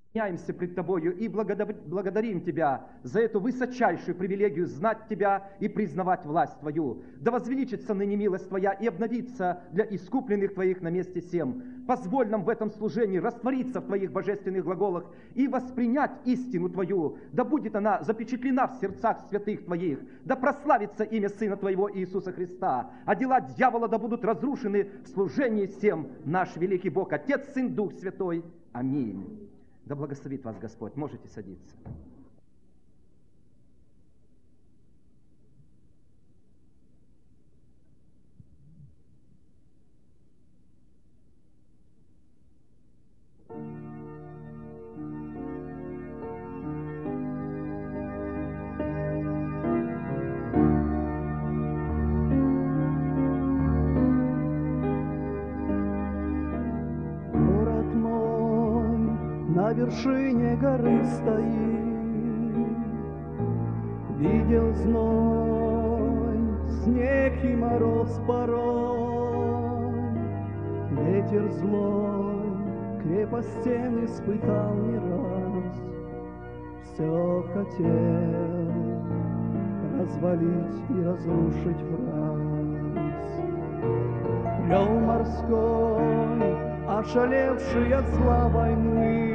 преклоняемся пред Тобою и благодарим Тебя за эту высочайшую привилегию знать Тебя и признавать власть Твою. Да возвеличится ныне милость Твоя и обновится для искупленных Твоих на месте сем. Позволь нам в этом служении раствориться в Твоих божественных глаголах и воспринять истину Твою. Да будет она запечатлена в сердцах святых Твоих. Да прославится имя Сына Твоего Иисуса Христа. А дела дьявола да будут разрушены в служении всем наш великий Бог, Отец, Сын, Дух Святой. Аминь. Да благословит вас Господь. Можете садиться. На вершине горы стоит, видел зной, снег и мороз порой, ветер злой, крепостен испытал не раз, все хотел развалить и разрушить враз. Рев морской, ошалевший от зла войны,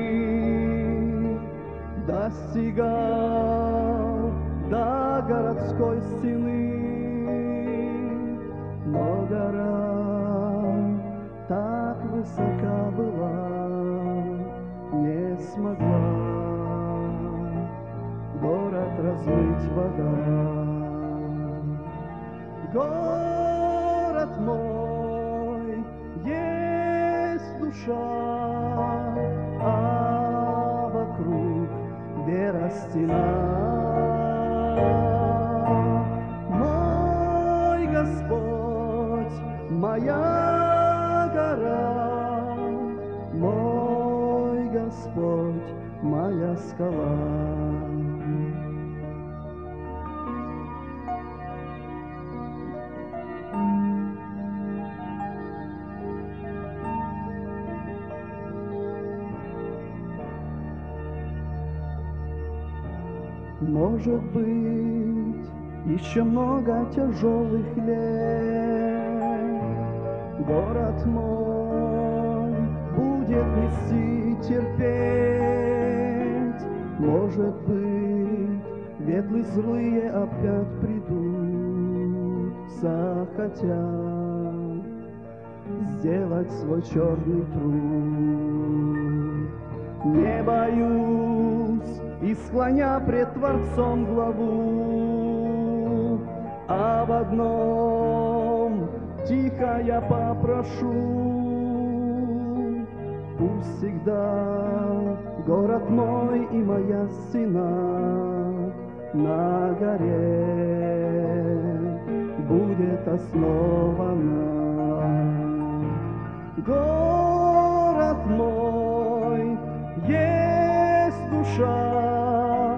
достигал до городской стены, но гора так высока была, не смогла город размыть вода. Город мой есть душа, а вокруг вера стена. Мой Господь, моя гора, мой Господь, моя скала. Может быть, еще много тяжелых лет город мой будет нести терпеть. Может быть, ветлы злые опять придут, захотят сделать свой черный труд. Не боюсь и склоня пред Творцом главу, а в одном тихо я попрошу: пусть всегда город мой и моя стена на горе будет основана. Город мой есть душа,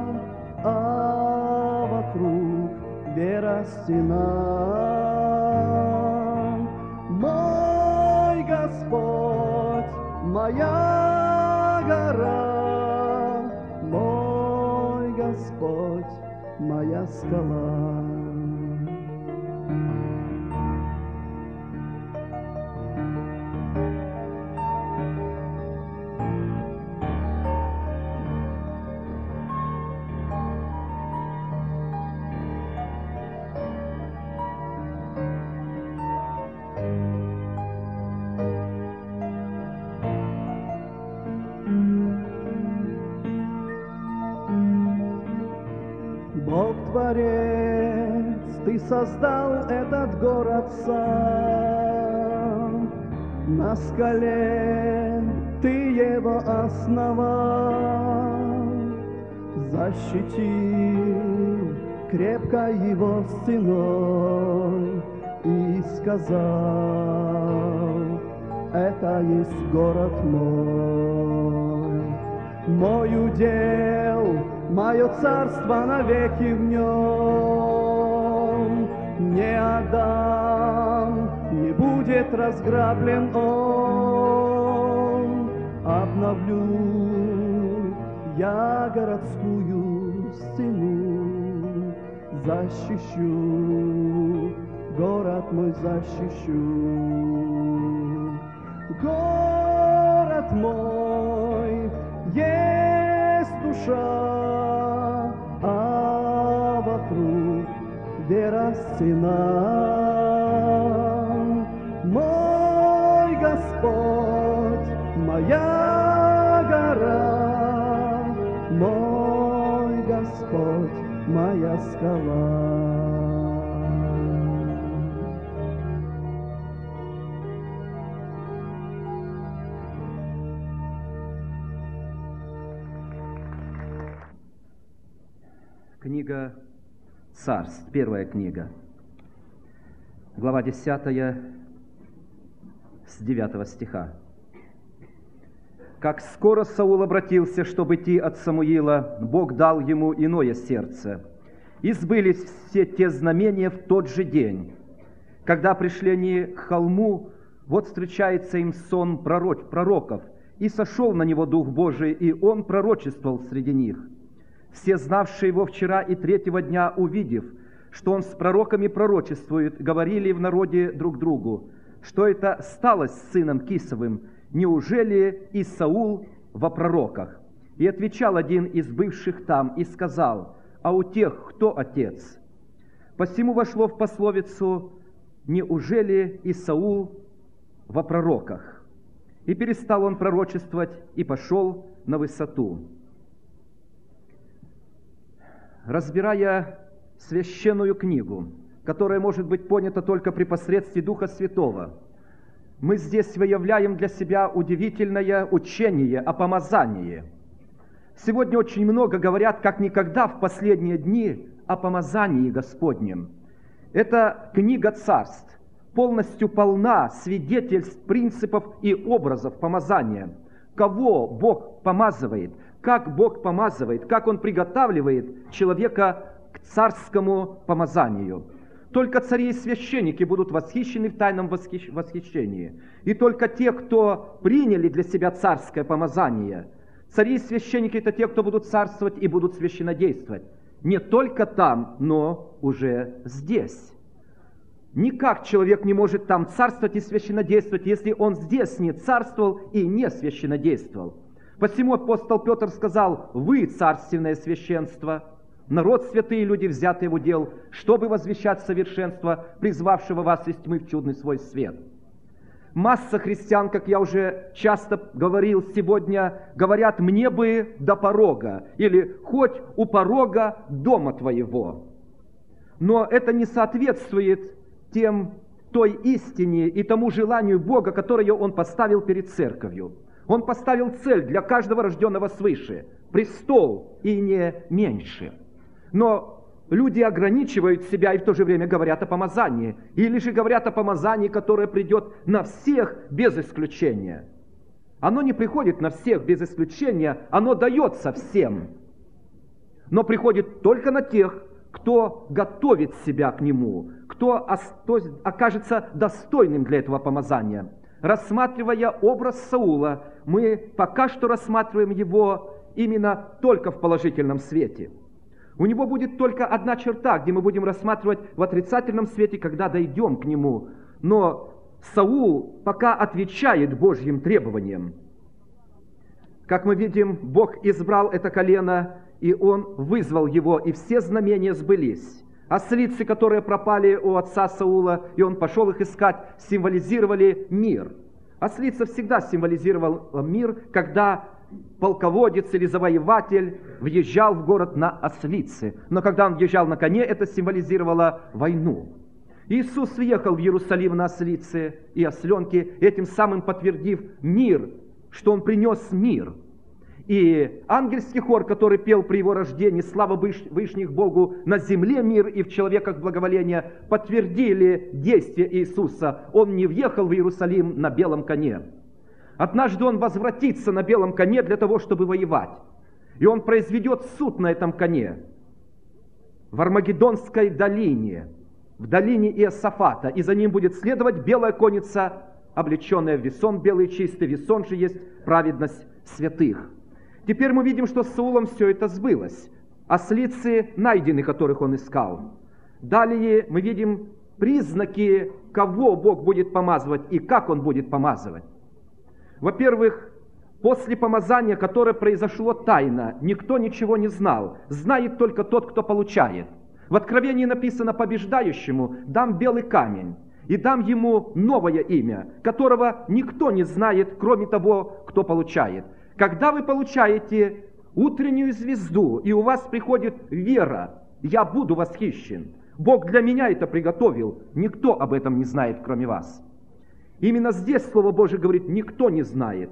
а вокруг вера стена. Мой Господь, моя гора, мой Господь, моя скала. Бог-творец, Ты создал этот город сам, на скале Ты его основал, защитил крепко его стеной и сказал: это есть город мой, мой удел, мое царство навеки в нем. Не отдам, не будет разграблен он. Обновлю я городскую стену защищу, город мой защищу. Город мой есть душа, а вокруг вера стена. Мой Господь, моя гора, мой Господь, моя скала. Книга Царств, первая книга, глава 10, с 9 стиха. «Как скоро Саул обратился, чтобы идти от Самуила, Бог дал ему иное сердце, и сбылись все те знамения в тот же день. Когда пришли они к холму, вот встречается им сон пророков, и сошел на него Дух Божий, и он пророчествовал среди них. Все, знавшие его вчера и третьего дня, увидев, что он с пророками пророчествует, говорили в народе друг другу, что это сталось с сыном Кисовым, неужели и Саул во пророках? И отвечал один из бывших там и сказал, а у тех кто отец? Посему вошло в пословицу, неужели и Саул во пророках? И перестал он пророчествовать и пошел на высоту». Разбирая священную книгу, которая может быть понята только при посредстве Духа Святого, мы здесь выявляем для себя удивительное учение о помазании. Сегодня очень много говорят, как никогда в последние дни, о помазании Господнем. Эта книга Царств полностью полна свидетельств, принципов и образов помазания. Кого Бог помазывает, как Бог помазывает, как Он приготавливает человека к царскому помазанию. Только цари и священники будут восхищены в тайном восхищении. И только те, кто приняли для себя царское помазание. Цари и священники – это те, кто будут царствовать и будут священнодействовать. Не только там, но уже здесь. Никак человек не может там царствовать и священнодействовать, если он здесь не царствовал и не священодействовал. Посему апостол Петр сказал, «Вы царственное священство, народ святые люди, взятые в удел, чтобы возвещать совершенство, призвавшего вас из тьмы в чудный свой свет». Масса христиан, как я уже часто говорил сегодня, говорят, «Мне бы до порога» или «Хоть у порога дома твоего». Но это не соответствует той истине и тому желанию Бога, которое Он поставил перед церковью. Он поставил цель для каждого рожденного свыше – престол и не меньше. Но люди ограничивают себя и в то же время говорят о помазании. Или же говорят о помазании, которое придет на всех без исключения. Оно не приходит на всех без исключения, оно дается всем. Но приходит только на тех, кто готовит себя к нему, кто окажется достойным для этого помазания. Рассматривая образ Саула, мы пока что рассматриваем его именно только в положительном свете. У него будет только одна черта, где мы будем рассматривать в отрицательном свете, когда дойдем к нему. Но Саул пока отвечает Божьим требованиям. Как мы видим, Бог избрал это колено, и Он вызвал его, и все знамения сбылись. Ослицы, которые пропали у отца Саула, и он пошел их искать, символизировали мир. Ослица всегда символизировала мир, когда полководец или завоеватель въезжал в город на ослице. Но когда он въезжал на коне, это символизировало войну. Иисус въехал в Иерусалим на ослице и осленке, этим самым подтвердив мир, что Он принес мир. И ангельский хор, который пел при его рождении «Слава Вышних Богу, на земле мир и в человеках благоволение», подтвердили действие Иисуса. Он не въехал в Иерусалим на белом коне. Однажды Он возвратится на белом коне для того, чтобы воевать. И Он произведет суд на этом коне в Армагеддонской долине, в долине Иосафата. И за ним будет следовать белая конница, облеченная в весон белый чистый. Весон же есть праведность святых. Теперь мы видим, что с Саулом все это сбылось. Ослицы найдены, которых он искал. Далее мы видим признаки, кого Бог будет помазывать и как Он будет помазывать. Во-первых, после помазания, которое произошло тайно, никто ничего не знал. Знает только тот, кто получает. В Откровении написано: побеждающему дам белый камень и дам ему новое имя, которого никто не знает, кроме того, кто получает. Когда вы получаете утреннюю звезду, и у вас приходит вера, я буду восхищен. Бог для меня это приготовил. Никто об этом не знает, кроме вас. Именно здесь Слово Божие говорит: никто не знает.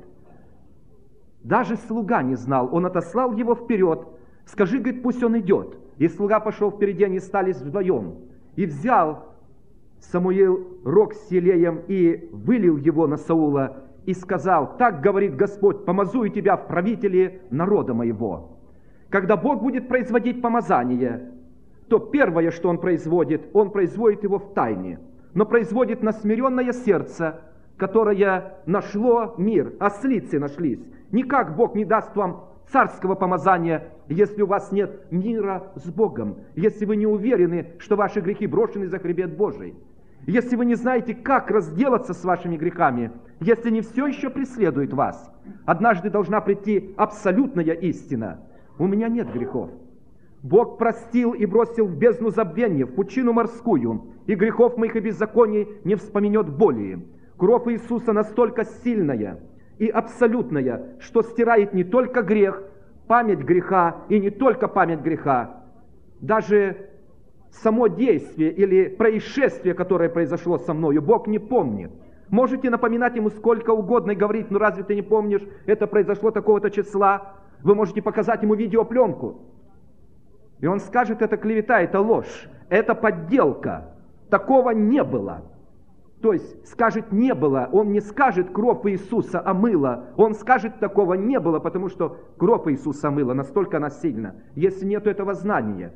Даже слуга не знал. Он отослал его вперед. Скажи, говорит, пусть он идет. И слуга пошел впереди, они остались вдвоем. И взял Самуил рог с елеем и вылил его на Саула. И сказал: так говорит Господь, помазую тебя в правители народа моего. Когда Бог будет производить помазание, то первое, что Он производит его в тайне, но производит на смиренное сердце, которое нашло мир, ослицы нашлись. Никак Бог не даст вам царского помазания, если у вас нет мира с Богом, если вы не уверены, что ваши грехи брошены за хребет Божий, если вы не знаете, как разделаться с вашими грехами, если не все еще преследует вас. Однажды должна прийти абсолютная истина: у меня нет грехов. Бог простил и бросил в бездну забвения, в пучину морскую, и грехов моих и беззаконий не вспоминет более. Кровь Иисуса настолько сильная и абсолютная, что стирает не только грех, память греха, и не только память греха, даже само действие или происшествие, которое произошло со мною, Бог не помнит. Можете напоминать Ему сколько угодно и говорить: ну разве ты не помнишь, это произошло такого-то числа? Вы можете показать Ему видеопленку. И Он скажет: это клевета, это ложь, это подделка. Такого не было. То есть скажет: не было. Он не скажет: кровь Иисуса омыла. Он скажет: такого не было, потому что кровь Иисуса омыла, настолько она сильна. Если нет этого знания,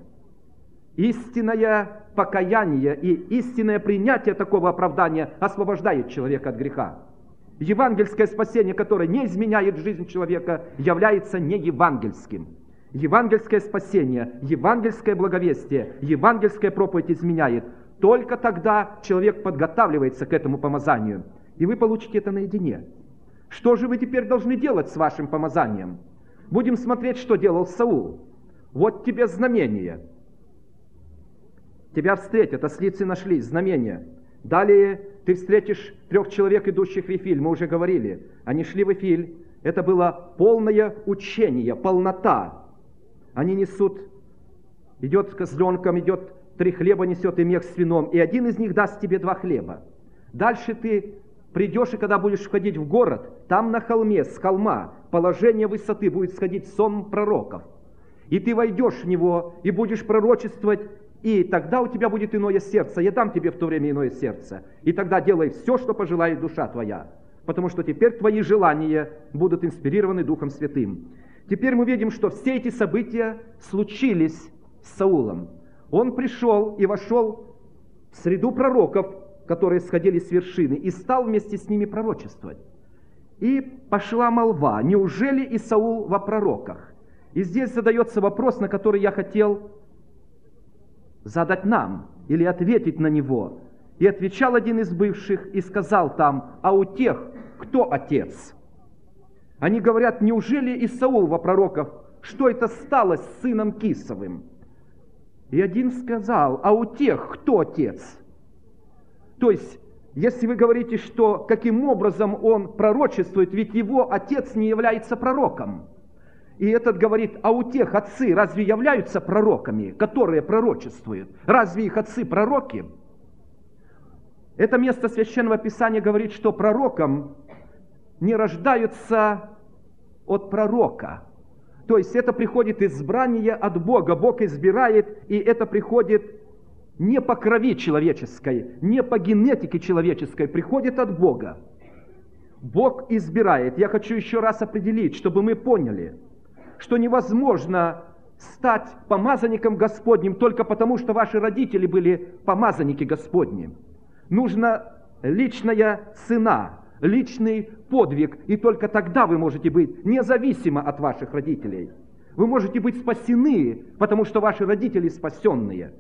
истинное покаяние и истинное принятие такого оправдания освобождает человека от греха. Евангельское спасение, которое не изменяет жизнь человека, является неевангельским. Евангельское спасение, евангельское благовестие, евангельская проповедь изменяет. Только тогда человек подготавливается к этому помазанию, и вы получите это наедине. Что же вы теперь должны делать с вашим помазанием? Будем смотреть, что делал Саул. Вот тебе знамение. Тебя встретят, ослицы нашлись, знамение. Далее ты встретишь 3 человек, идущих в Вифиль. Мы уже говорили, они шли в Вифиль. Это было полное учение, полнота. Они несут, идет с козленком, идет 3 хлеба несет и мех с вином, и один из них даст тебе 2 хлеба. Дальше ты придешь, и когда будешь входить в город, там на холме, с холма, положение высоты будет сходить сон пророков. И ты войдешь в него, и будешь пророчествовать, и тогда у тебя будет иное сердце. Я дам тебе в то время иное сердце. И тогда делай все, что пожелает душа твоя. Потому что теперь твои желания будут инспирированы Духом Святым. Теперь мы видим, что все эти события случились с Саулом. Он пришел и вошел в среду пророков, которые сходили с вершины, и стал вместе с ними пророчествовать. И пошла молва: неужели и Саул во пророках? И здесь задается вопрос, на который я хотел задать нам, или ответить на него. И отвечал один из бывших и сказал там: а у тех кто отец? Они говорят: неужели и Саул во пророках? Что это стало с сыном Кисовым? И один сказал: а у тех кто отец? То есть, если вы говорите, что каким образом он пророчествует, ведь его отец не является пророком. И этот говорит: а у тех отцы разве являются пророками, которые пророчествуют? Разве их отцы пророки? Это место Священного Писания говорит, что пророком не рождаются от пророка. То есть это приходит избрание от Бога. Бог избирает, и это приходит не по крови человеческой, не по генетике человеческой, приходит от Бога. Бог избирает. Я хочу еще раз определить, чтобы мы поняли, что невозможно стать помазанником Господним только потому, что ваши родители были помазанники Господни. Нужна личная цена, личный подвиг, и только тогда вы можете быть независимо от ваших родителей. Вы можете быть спасены, потому что ваши родители спасенные.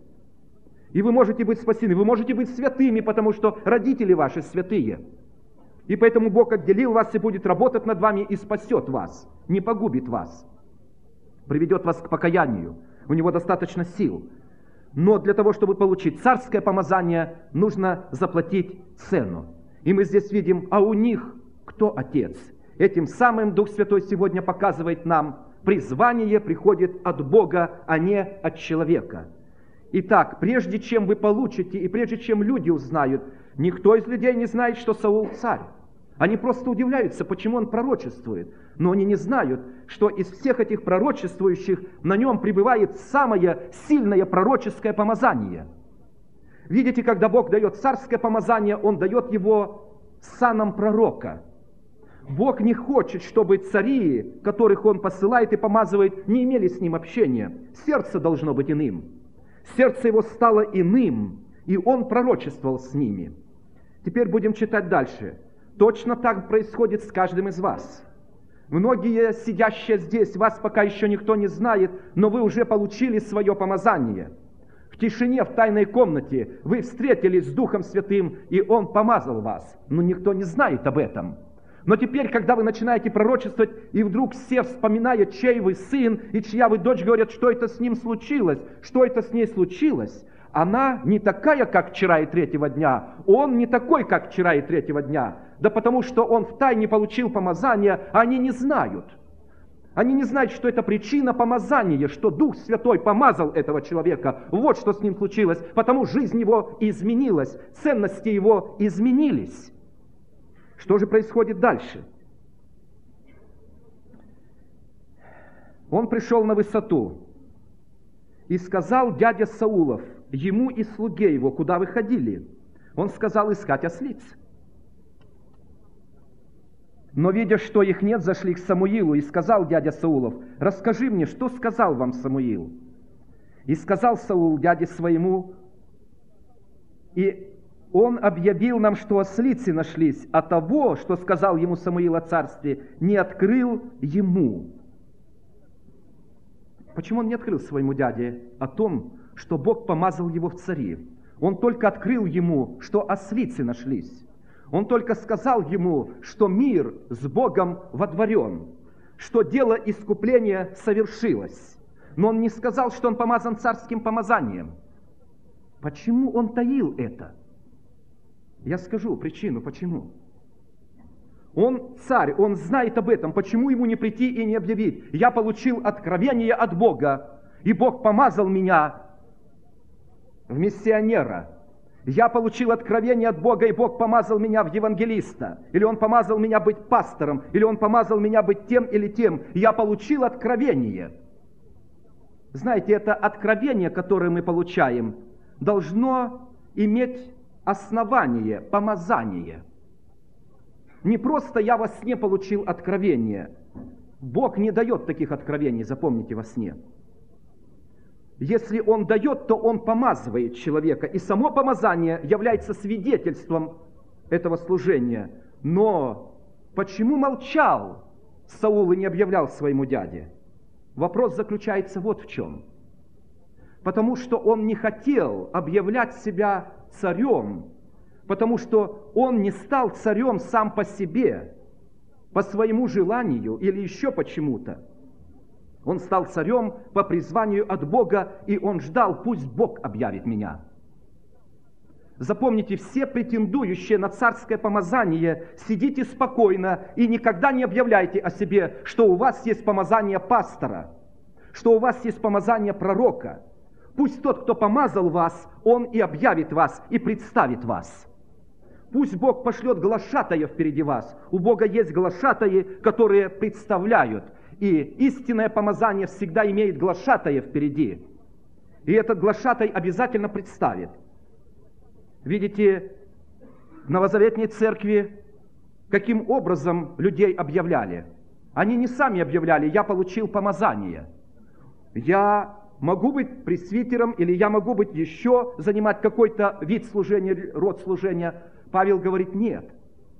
И вы можете быть спасены, вы можете быть святыми, потому что родители ваши святые. И поэтому Бог отделил вас и будет работать над вами и спасет вас, не погубит вас, приведет вас к покаянию. У Него достаточно сил. Но для того, чтобы получить царское помазание, нужно заплатить цену. И мы здесь видим, а у них кто отец? Этим самым Дух Святой сегодня показывает нам, призвание приходит от Бога, а не от человека. Итак, прежде чем вы получите, и прежде чем люди узнают, никто из людей не знает, что Саул царь. Они просто удивляются, почему он пророчествует. Но они не знают, что из всех этих пророчествующих на нем пребывает самое сильное пророческое помазание. Видите, когда Бог дает царское помазание, Он дает его саном пророка. Бог не хочет, чтобы цари, которых Он посылает и помазывает, не имели с Ним общения. Сердце должно быть иным. Сердце его стало иным, и Он пророчествовал с ними. Теперь будем читать дальше. Точно так происходит с каждым из вас. Многие, сидящие здесь, вас пока еще никто не знает, но вы уже получили свое помазание. В тишине, в тайной комнате вы встретились с Духом Святым, и Он помазал вас. Но никто не знает об этом. Но теперь, когда вы начинаете пророчествовать, и вдруг все, вспоминая, чей вы сын и чья вы дочь, говорят, что это с ним случилось, что это с ней случилось, она не такая, как вчера и третьего дня, он не такой, как вчера и третьего дня. Да потому что он втайне получил помазание, а они не знают. Они не знают, что это причина помазания, что Дух Святой помазал этого человека. Вот что с ним случилось, потому жизнь его изменилась, ценности его изменились. Что же происходит дальше? Он пришел на высоту и сказал дядя Саулов, ему и слуге его, куда вы ходили? Он сказал искать ослиц. Но, видя, что их нет, зашли к Самуилу, и сказал дядя Саулов, расскажи мне, что сказал вам Самуил? И сказал Саул дяде своему, и он объявил нам, что ослицы нашлись, а того, что сказал ему Самуил о царстве, не открыл ему. Почему он не открыл своему дяде о том, что Бог помазал его в цари? Он только открыл ему, что ослицы нашлись. Он только сказал ему, что мир с Богом водворен, что дело искупления совершилось. Но он не сказал, что он помазан царским помазанием. Почему он таил это? Я скажу причину, почему. Он царь, он знает об этом. Почему ему не прийти и не объявить? Я получил откровение от Бога, и Бог помазал меня в миссионера. Я получил откровение от Бога, и Бог помазал меня в евангелиста. Или Он помазал меня быть пастором, или Он помазал меня быть тем или тем. Я получил откровение. Знаете, это откровение, которое мы получаем, должно иметь основание, помазание. Не просто я во сне получил откровение. Бог не дает таких откровений, запомните, во сне. Если Он дает, то Он помазывает человека. И само помазание является свидетельством этого служения. Но почему молчал Саул и не объявлял своему дяде? Вопрос заключается вот в чем. Потому что он не хотел объявлять себя царем, потому что он не стал царем сам по себе, по своему желанию или еще почему-то. Он стал царем по призванию от Бога, и он ждал, пусть Бог объявит меня. Запомните, все претендующие на царское помазание, сидите спокойно и никогда не объявляйте о себе, что у вас есть помазание пастора, что у вас есть помазание пророка. Пусть тот, кто помазал вас, он и объявит вас, и представит вас. Пусть Бог пошлет глашатая впереди вас. У Бога есть глашатаи, которые представляют. И истинное помазание всегда имеет глашатая впереди. И этот глашатай обязательно представит. Видите, в Новозаветной церкви каким образом людей объявляли? Они не сами объявляли, я получил помазание. Я могу быть пресвитером, или я могу быть еще занимать какой-то вид служения, род служения. Павел говорит, нет.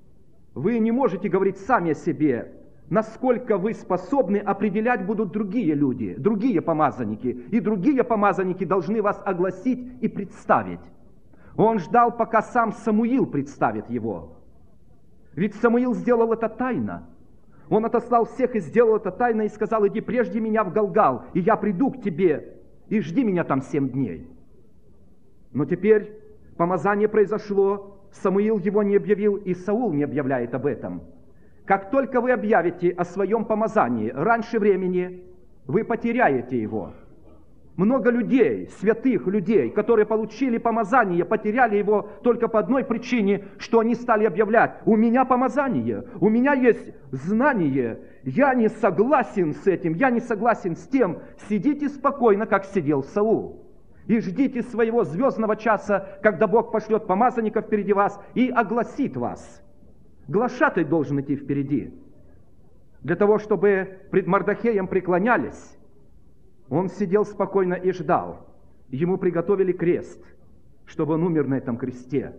Вы не можете говорить сами о себе. Насколько вы способны, определять будут другие люди, другие помазанники. И другие помазанники должны вас огласить и представить. Он ждал, пока сам Самуил представит его. Ведь Самуил сделал это тайно. Он отослал всех и сделал это тайно, и сказал: иди прежде меня в Галгал, и я приду к тебе, и жди меня там 7 дней. Но теперь помазание произошло, Самуил его не объявил, и Саул не объявляет об этом. Как только вы объявите о своем помазании раньше времени, вы потеряете его. Много людей, святых людей, которые получили помазание, потеряли его только по одной причине, что они стали объявлять: у меня помазание, у меня есть знание, я не согласен с этим, я не согласен с тем. Сидите спокойно, как сидел Саул, и ждите своего звездного часа, когда Бог пошлет помазанника впереди вас и огласит вас. Глашатай должен идти впереди. Для того, чтобы пред Мардохеем преклонялись, он сидел спокойно и ждал. Ему приготовили крест, чтобы он умер на этом кресте.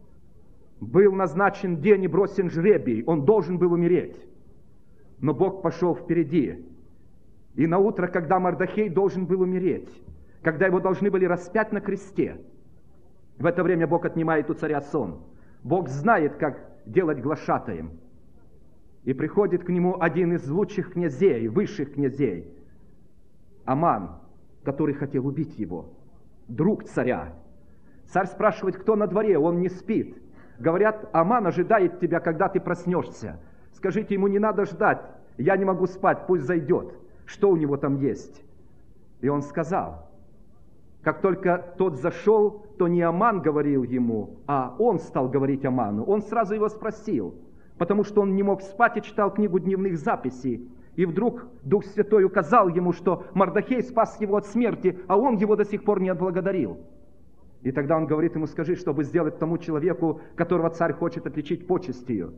Был назначен день и бросен жребий, он должен был умереть. Но Бог пошел впереди. И на утро, когда Мардохей должен был умереть, когда его должны были распять на кресте, в это время Бог отнимает у царя сон. Бог знает, как делать глашатаем. И приходит к нему один из лучших князей, высших князей, Аман, который хотел убить его, друг царя. Царь спрашивает, кто на дворе, он не спит. Говорят: Аман ожидает тебя, когда ты проснешься. Скажите ему, не надо ждать, я не могу спать, пусть зайдет. Что у него там есть? И он сказал. Как только тот зашел, то не Аман говорил ему, а он стал говорить Аману. Он сразу его спросил, потому что он не мог спать и читал книгу дневных записей. И вдруг Дух Святой указал ему, что Мардохей спас его от смерти, а он его до сих пор не отблагодарил. И тогда он говорит ему: скажи, чтобы сделать тому человеку, которого царь хочет отличить почестью.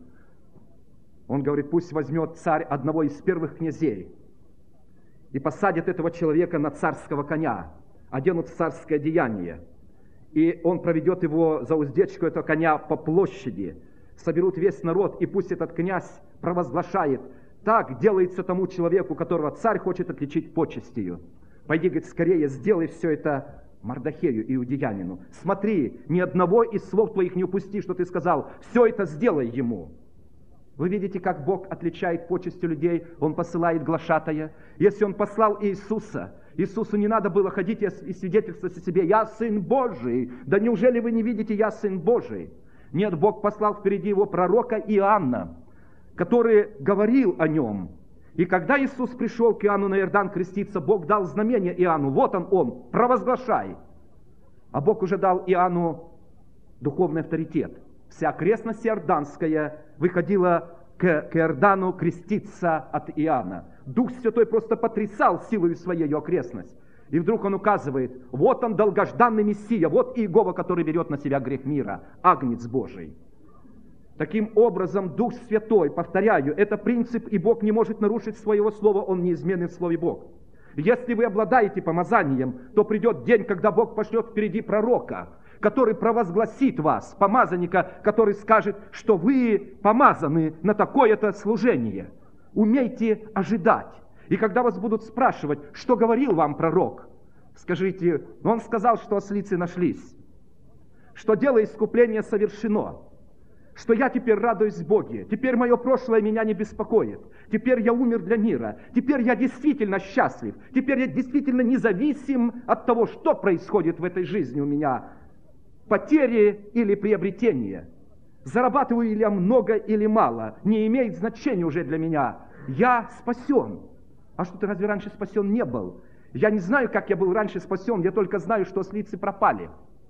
Он говорит: пусть возьмет царь одного из первых князей и посадит этого человека на царского коня, оденут в царское одеяние, и он проведет его за уздечку этого коня по площади, соберут весь народ, и пусть этот князь провозглашает: так делается тому человеку, которого царь хочет отличить почестью. Пойди, говорит, скорее сделай все это Мардохею, иудеянину. Смотри, ни одного из слов твоих не упусти, что ты сказал, все это сделай ему. Вы видите, как Бог отличает почестью людей, Он посылает глашатая. Если Он послал Иисуса, Иисусу не надо было ходить и свидетельствовать о себе: я Сын Божий. Да неужели вы не видите, я Сын Божий? Нет, Бог послал впереди Его пророка Иоанна, который говорил о Нем. И когда Иисус пришел к Иоанну на Иордан креститься, Бог дал знамение Иоанну: вот он, провозглашай. А Бог уже дал Иоанну духовный авторитет. Вся окрестность иорданская выходила к Иордану креститься от Иоанна. Дух Святой просто потрясал силою своей окрестность. И вдруг он указывает: вот он, долгожданный Мессия, вот Иегова, который берет на себя грех мира, Агнец Божий. Таким образом, Дух Святой, повторяю, это принцип, и Бог не может нарушить своего слова, Он неизменный в слове Бог. Если вы обладаете помазанием, то придет день, когда Бог пошлет впереди пророка, который провозгласит вас, помазанника, который скажет, что вы помазаны на такое-то служение. Умейте ожидать. И когда вас будут спрашивать, что говорил вам пророк, скажите: он сказал, что ослицы нашлись, что дело искупления совершено, что я теперь радуюсь в Боге, теперь мое прошлое меня не беспокоит, теперь я умер для мира, теперь я действительно счастлив, теперь я действительно независим от того, что происходит в этой жизни у меня, потери или приобретения, зарабатываю ли я много или мало, не имеет значения уже для меня, я спасен. А что, ты разве раньше спасен не был? Я не знаю, как я был раньше спасен, я только знаю, что ослицы пропали.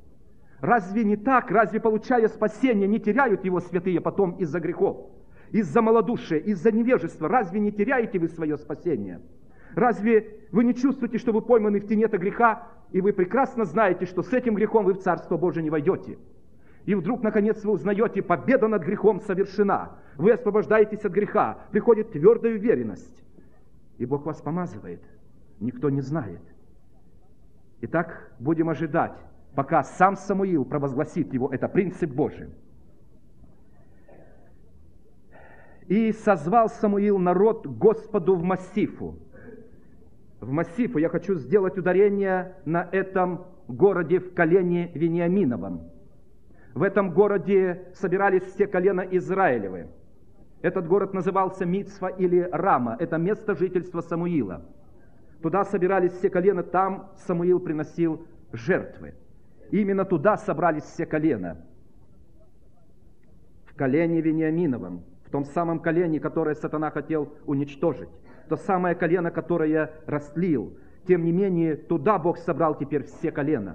Разве не так? Разве, получая спасение, не теряют его святые потом из-за грехов, из-за малодушия, из-за невежества? Разве не теряете вы свое спасение? Разве вы не чувствуете, что вы пойманы в тенета греха, и вы прекрасно знаете, что с этим грехом вы в Царство Божие не войдете? И вдруг, наконец, вы узнаете: победа над грехом совершена. Вы освобождаетесь от греха, приходит твердая уверенность. И Бог вас помазывает. Никто не знает. Итак, будем ожидать, пока сам Самуил провозгласит его. Это принцип Божий. И созвал Самуил народ к Господу в Массифу. В Массифу я хочу сделать ударение на этом городе в колене Вениаминовом. В этом городе собирались все колена Израилевы. Этот город назывался Мицва или Рама. Это место жительства Самуила. Туда собирались все колена, там Самуил приносил жертвы. Именно туда собрались все колена. В колене Вениаминовом, в том самом колене, которое сатана хотел уничтожить. То самое колено, которое растлил. Тем не менее, туда Бог собрал теперь все колена.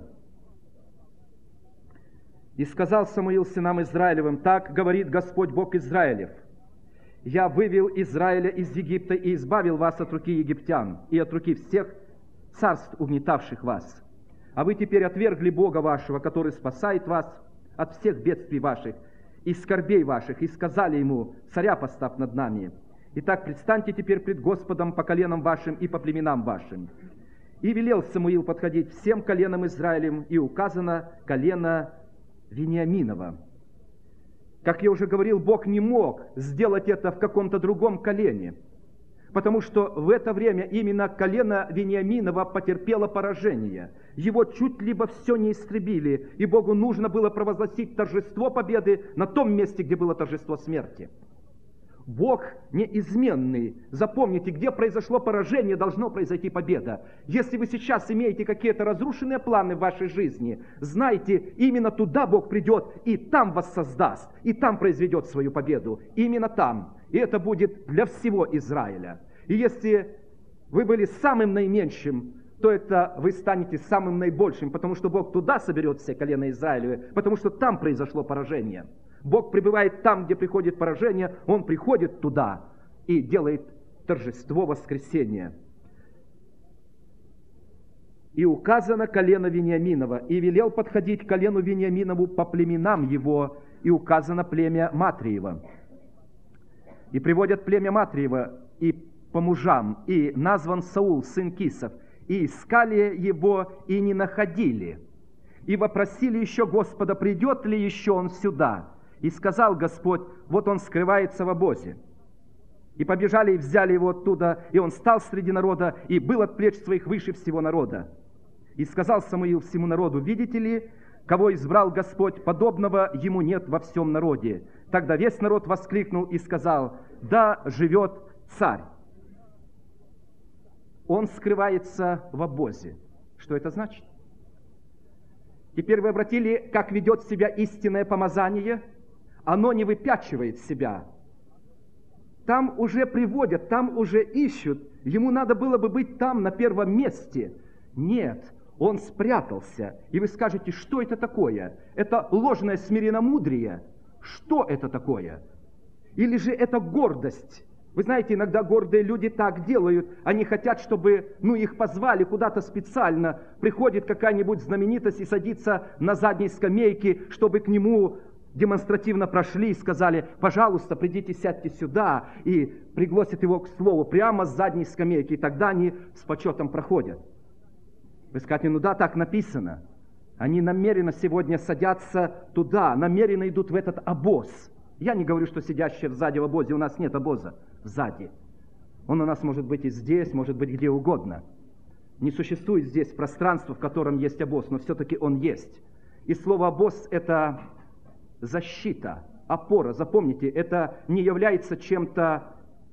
И сказал Самуил сынам Израилевым: так говорит Господь Бог Израилев: я вывел Израиля из Египта и избавил вас от руки египтян и от руки всех царств, угнетавших вас. А вы теперь отвергли Бога вашего, который спасает вас от всех бедствий ваших и скорбей ваших, и сказали ему: царя поставь над нами. Итак, предстаньте теперь пред Господом по коленам вашим и по племенам вашим. И велел Самуил подходить всем коленам Израилем, и указано колено Вениаминова. Как я уже говорил, Бог не мог сделать это в каком-то другом колене, потому что в это время именно колено Вениаминова потерпело поражение. Его чуть либо все не истребили, и Богу нужно было провозгласить торжество победы на том месте, где было торжество смерти. Бог неизменный. Запомните, где произошло поражение, должно произойти победа. Если вы сейчас имеете какие-то разрушенные планы в вашей жизни, знайте, именно туда Бог придет и там вас создаст, и там произведет свою победу. Именно там. И это будет для всего Израиля. И если вы были самым наименьшим, то это вы станете самым наибольшим, потому что Бог туда соберет все колена Израилевы, потому что там произошло поражение. Бог пребывает там, где приходит поражение, Он приходит туда и делает торжество воскресения. И указано колено Вениаминова, и велел подходить к колену Вениаминову по племенам его, и указано племя Матриева. И приводят племя Матриева и по мужам, и назван Саул, сын Кисов, и искали его, и не находили. И вопросили еще Господа, придет ли еще он сюда. И сказал Господь: вот он скрывается в обозе. И побежали и взяли его оттуда, и он стал среди народа, и был от плеч своих выше всего народа. И сказал Самуил всему народу: видите ли, кого избрал Господь, подобного ему нет во всем народе. Тогда весь народ воскликнул и сказал: да живет царь. Он скрывается в обозе. Что это значит? Теперь вы обратили, как ведет себя истинное помазание? Оно не выпячивает себя. Там уже приводят, там уже ищут. Ему надо было бы быть там на первом месте. Нет, он спрятался. И вы скажете: что это такое? Это ложное смиренномудрие? Что это такое? Или же это гордость? Вы знаете, иногда гордые люди так делают. Они хотят, чтобы их позвали куда-то специально. Приходит какая-нибудь знаменитость и садится на задней скамейке, чтобы к нему демонстративно прошли и сказали: пожалуйста, придите, сядьте сюда, и пригласят его к слову прямо с задней скамейки, и тогда они с почетом проходят. Вы скажете: ну да, так написано. Они намеренно сегодня садятся туда, намеренно идут в этот обоз. Я не говорю, что сидящие сзади в обозе, у нас нет обоза сзади. Он у нас может быть и здесь, может быть где угодно. Не существует здесь пространства, в котором есть обоз, но все-таки он есть. И слово «обоз» — это защита, опора. Запомните, это не является чем-то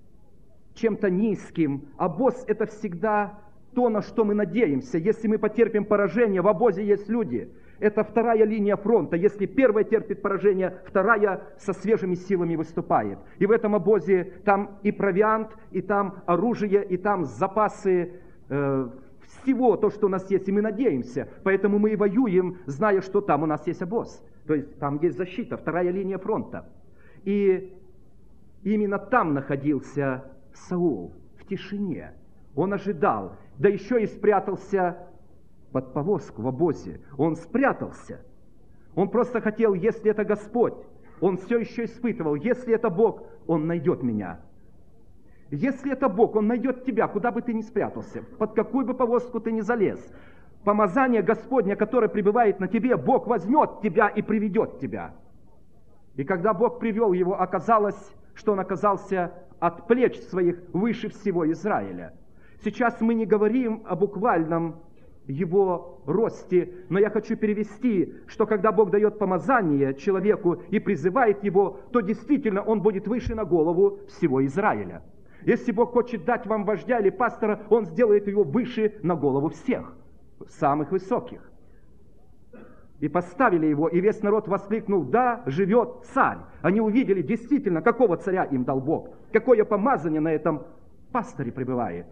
низким. Обоз — это всегда то, на что мы надеемся. Если мы потерпим поражение, в обозе есть люди. Это вторая линия фронта. Если первая терпит поражение, вторая со свежими силами выступает. И в этом обозе там и провиант, и там оружие, и там запасы всего, то, что у нас есть, и мы надеемся. Поэтому мы и воюем, зная, что там у нас есть обоз. То есть там есть защита, вторая линия фронта. И именно там находился Саул, в тишине. Он ожидал, да еще и спрятался под повозку в обозе. Он спрятался. Он просто хотел, если это Господь, он все еще испытывал, если это Бог, он найдет меня. Если это Бог, он найдет тебя, куда бы ты ни спрятался, под какую бы повозку ты ни залез. Помазание Господня, которое пребывает на тебе, Бог возьмет тебя и приведет тебя. И когда Бог привел его, оказалось, что он оказался от плеч своих выше всего Израиля. Сейчас мы не говорим о буквальном его росте, но я хочу перевести, что когда Бог дает помазание человеку и призывает его, то действительно он будет выше на голову всего Израиля. Если Бог хочет дать вам вождя или пастора, он сделает его выше на голову всех, самых высоких. И поставили его, и весь народ воскликнул: да, живет царь. Они увидели действительно, какого царя им дал Бог, какое помазание на этом пасторе пребывает.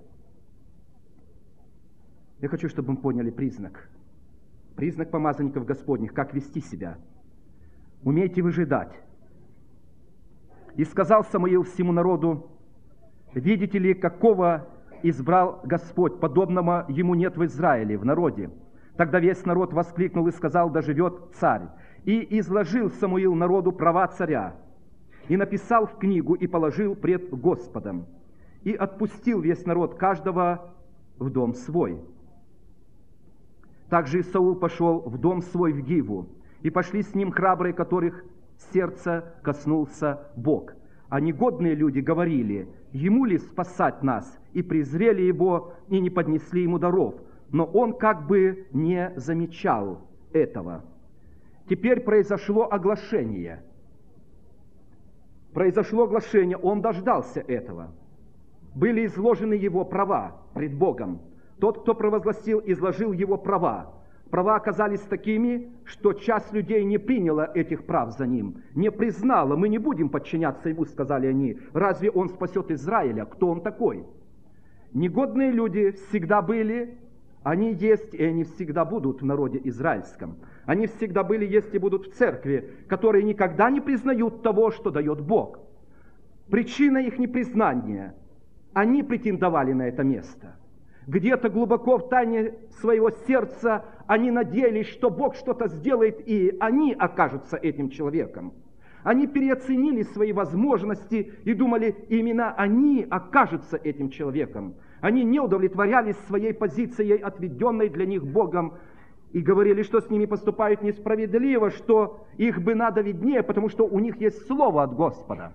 Я хочу, чтобы мы поняли признак помазанников Господних, как вести себя. Умейте выжидать. И сказал Самуил всему народу: видите ли, какого избрал Господь, подобного ему нет в Израиле, в народе. Тогда весь народ воскликнул и сказал: да живет царь. И изложил Самуил народу права царя, и написал в книгу, и положил пред Господом, и отпустил весь народ каждого в дом свой. Также и Саул пошел в дом свой в Гиву, и пошли с ним храбрые, которых сердца коснулся Бог. А негодные люди говорили: ему ли спасать нас? И презрели его, и не поднесли ему даров. Но он как бы не замечал этого. Теперь произошло оглашение. Он дождался этого. Были изложены его права пред Богом. Тот, кто провозгласил, изложил его права. Права оказались такими, что часть людей не приняла этих прав за ним, не признала. Мы не будем подчиняться ему, сказали они. Разве он спасет Израиля? Кто он такой? Негодные люди всегда были, они есть, и они всегда будут в народе израильском. Они всегда были, есть и будут в церкви, которые никогда не признают того, что дает Бог. Причина их непризнания: они претендовали на это место. Где-то глубоко в тайне своего сердца они надеялись, что Бог что-то сделает, и они окажутся этим человеком. Они переоценили свои возможности и думали, именно они окажутся этим человеком. Они не удовлетворялись своей позицией, отведенной для них Богом, и говорили, что с ними поступают несправедливо, что их бы надо виднее, потому что у них есть слово от Господа.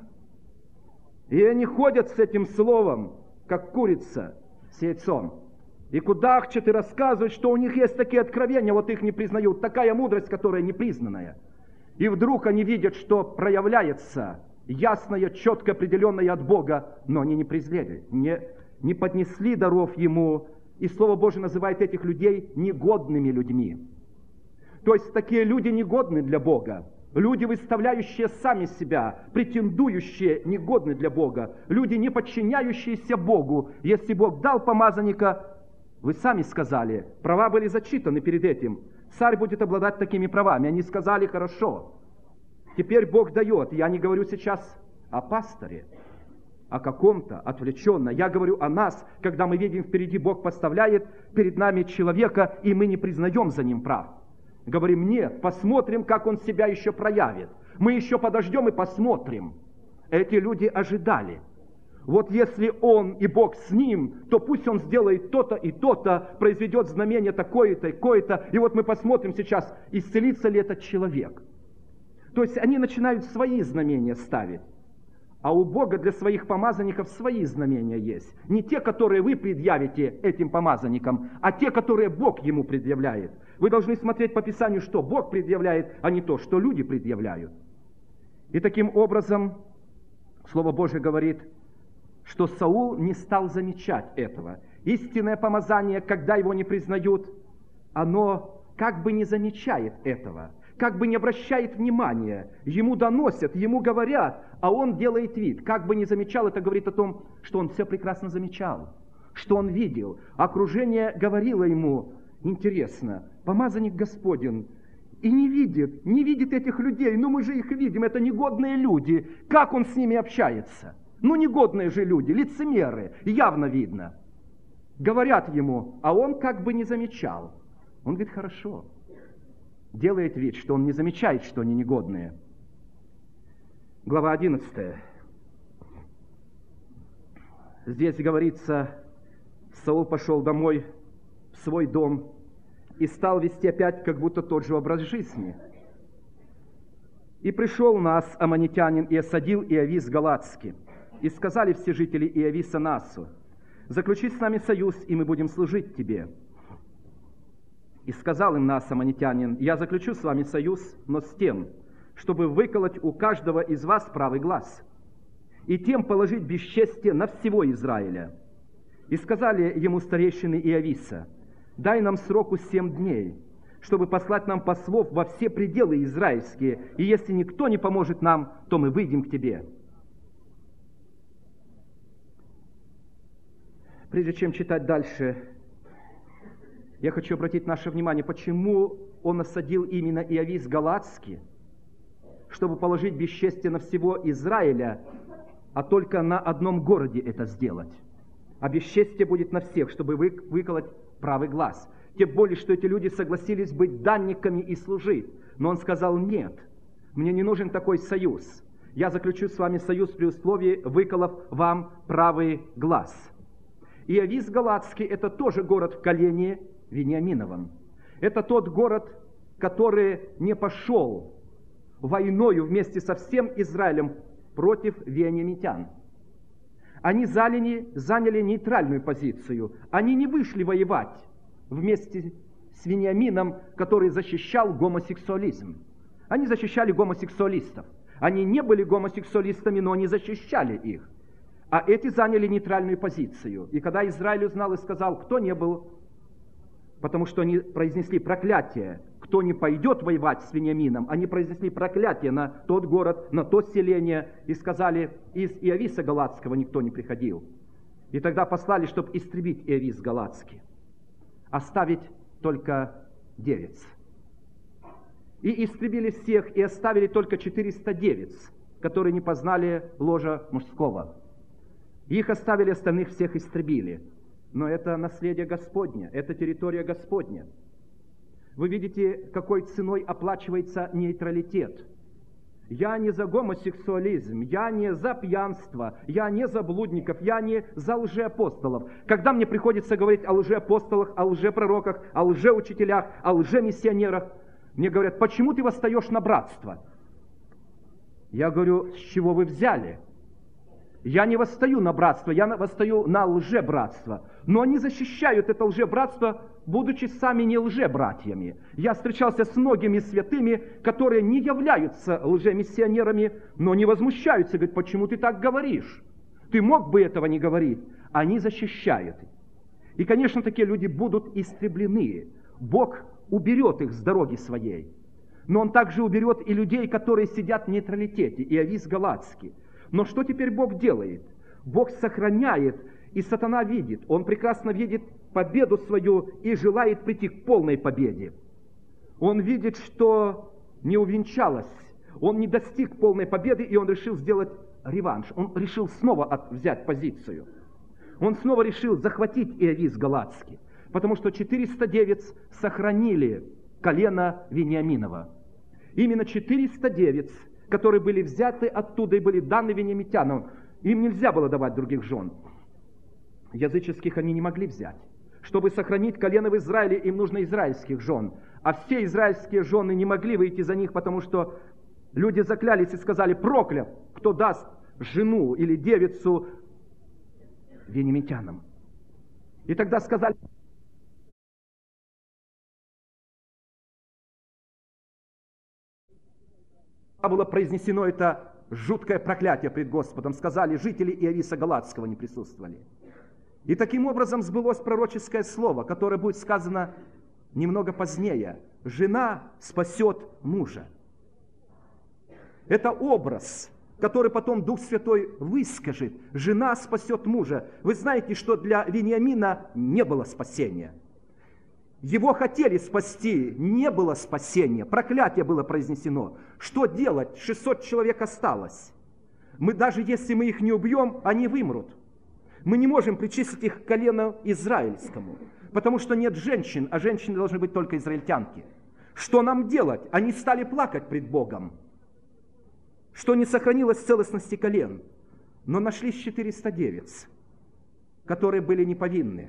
И они ходят с этим словом, как курица с яйцом. И кудахчат и рассказывают, что у них есть такие откровения, вот их не признают. Такая мудрость, которая непризнанная. И вдруг они видят, что проявляется ясное, четко определенное от Бога, но они не презрели, не поднесли даров ему. И Слово Божие называет этих людей негодными людьми. То есть такие люди негодны для Бога. Люди, выставляющие сами себя, претендующие, негодны для Бога. Люди, не подчиняющиеся Богу. Если Бог дал помазанника, вы сами сказали, права были зачитаны перед этим. Царь будет обладать такими правами. Они сказали: хорошо. Теперь Бог дает. Я не говорю сейчас о пасторе, о каком-то отвлеченно. Я говорю о нас, когда мы видим впереди, Бог поставляет перед нами человека, и мы не признаем за ним прав. Говорим: нет, посмотрим, как он себя еще проявит. Мы еще подождем и посмотрим. Эти люди ожидали. Вот если он и Бог с ним, то пусть он сделает то-то и то-то, произведет знамение такое-то и такое-то, и вот мы посмотрим сейчас, исцелится ли этот человек. То есть они начинают свои знамения ставить. А у Бога для своих помазанников свои знамения есть. Не те, которые вы предъявите этим помазанникам, а те, которые Бог ему предъявляет. Вы должны смотреть по Писанию, что Бог предъявляет, а не то, что люди предъявляют. И таким образом, Слово Божие говорит, что Саул не стал замечать этого. Истинное помазание, когда его не признают, оно как бы не замечает этого, как бы не обращает внимания. Ему доносят, ему говорят, а он делает вид. Как бы не замечал, это говорит о том, что он все прекрасно замечал, что он видел. Окружение говорило ему: интересно, помазанник Господень, и не видит этих людей, но мы же их видим, это негодные люди. Как он с ними общается? Ну, негодные же люди, лицемеры, явно видно. Говорят ему, а он как бы не замечал. Он говорит: хорошо. Делает вид, что он не замечает, что они негодные. Глава 11. Здесь говорится, Саул пошел домой в свой дом и стал вести опять как будто тот же образ жизни. И пришел нас аммонитянин и осадил Иовис Галатский. И сказали все жители Иовиса Насу: заключи с нами союз, и мы будем служить тебе. И сказал им Нас аммонитянин: я заключу с вами союз, но с тем, чтобы выколоть у каждого из вас правый глаз, и тем положить бесчестие на всего Израиля. И сказали ему старейшины Иовиса: дай нам сроку 7 дней, чтобы послать нам послов во все пределы израильские, и если никто не поможет нам, то мы выйдем к тебе. Прежде чем читать дальше, я хочу обратить наше внимание, почему он осадил именно Иовис Галатский, чтобы положить бесчестие на всего Израиля, а только на одном городе это сделать. А бесчестие будет на всех, чтобы выколоть правый глаз. Тем более, что эти люди согласились быть данниками и служить. Но он сказал: нет, мне не нужен такой союз. Я заключу с вами союз при условии, выколов вам правый глаз. Иовис Галатский – это тоже город в колене Вениаминовом. Это тот город, который не пошел войною вместе со всем Израилем против вениамитян. Они заняли нейтральную позицию. Они не вышли воевать вместе с Вениамином, который защищал гомосексуализм. Они защищали гомосексуалистов. Они не были гомосексуалистами, но они защищали их. А эти заняли нейтральную позицию. И когда Израиль узнал и сказал, кто не был, потому что они произнесли проклятие, кто не пойдет воевать с Вениамином, они произнесли проклятие на тот город, на то селение, и сказали: из Иовиса Галатского никто не приходил. И тогда послали, чтобы истребить Иовис Галатский, оставить только 9. И истребили всех, и оставили только 409, которые не познали ложа мужского. Их оставили, остальных всех истребили. Но это наследие Господне, это территория Господня. Вы видите, какой ценой оплачивается нейтралитет. Я не за гомосексуализм, я не за пьянство, я не за блудников, я не за лжеапостолов. Когда мне приходится говорить о лжеапостолах, о лжепророках, о лжеучителях, о лжемиссионерах, мне говорят: почему ты восстаешь на братство? Я говорю: с чего вы взяли? Я не восстаю на братство, я восстаю на лжебратство. Но они защищают это лжебратство, будучи сами не лжебратьями. Я встречался с многими святыми, которые не являются лжемиссионерами, но не возмущаются. Говорят: почему ты так говоришь? Ты мог бы этого не говорить. Они защищают. И, конечно, такие люди будут истреблены. Бог уберет их с дороги своей. Но Он также уберет и людей, которые сидят в нейтралитете. Иовис Галатский. Но что теперь Бог делает? Бог сохраняет, и сатана видит. Он прекрасно видит победу свою и желает прийти к полной победе. Он видит, что не увенчалось, он не достиг полной победы, и он решил сделать реванш. Он решил снова взять позицию. Он снова решил захватить Иовис Галатский, потому что 409 сохранили колено Вениаминова. Именно 409, которые были взяты оттуда и были даны вениамитянам. Им нельзя было давать других жен. Языческих они не могли взять. Чтобы сохранить колено в Израиле, им нужно израильских жен. А все израильские жены не могли выйти за них, потому что люди заклялись и сказали: проклят, кто даст жену или девицу вениамитянам. И тогда сказали: было произнесено это жуткое проклятие пред Господом. Сказали: жители Иовиса Галатского не присутствовали. И таким образом сбылось пророческое слово, которое будет сказано немного позднее. Жена спасет мужа. Это образ, который потом Дух Святой выскажет. Жена спасет мужа. Вы знаете, что для Вениамина не было спасения. Его хотели спасти, не было спасения, проклятие было произнесено. Что делать? 600 человек осталось. Даже если мы их не убьем, они вымрут. Мы не можем причислить их к колену израильскому, потому что нет женщин, а женщины должны быть только израильтянки. Что нам делать? Они стали плакать пред Богом, что не сохранилось целостности колен. Но нашлись 409, которые были неповинны.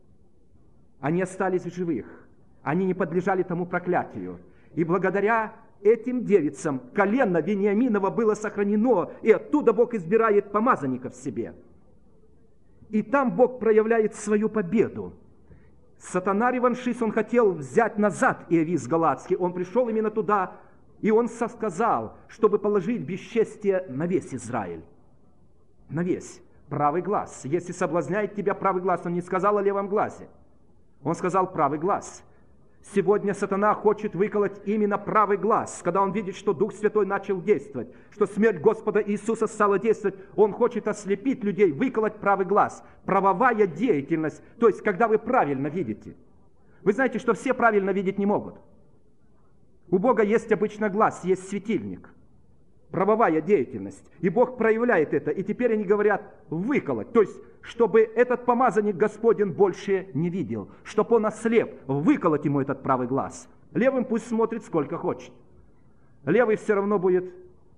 Они остались в живых. Они не подлежали тому проклятию. И благодаря этим девицам колено Вениаминова было сохранено, и оттуда Бог избирает помазанников себе. И там Бог проявляет свою победу. Сатана реваншист, он хотел взять назад Иовис Галатский, он пришел именно туда, и он сказал, чтобы положить бесчестие на весь Израиль. На весь правый глаз. Если соблазняет тебя правый глаз, он не сказал о левом глазе. Он сказал правый глаз. Сегодня сатана хочет выколоть именно правый глаз. Когда он видит, что Дух Святой начал действовать, что смерть Господа Иисуса стала действовать, он хочет ослепить людей, выколоть правый глаз. Правовая деятельность, то есть когда вы правильно видите. Вы знаете, что все правильно видеть не могут. У Бога есть обычно глаз, есть светильник. Правовая деятельность. И Бог проявляет это. И теперь они говорят выколоть. То есть, чтобы этот помазанник Господень больше не видел. Чтобы он ослеп. Выколоть ему этот правый глаз. Левым пусть смотрит сколько хочет. Левый все равно будет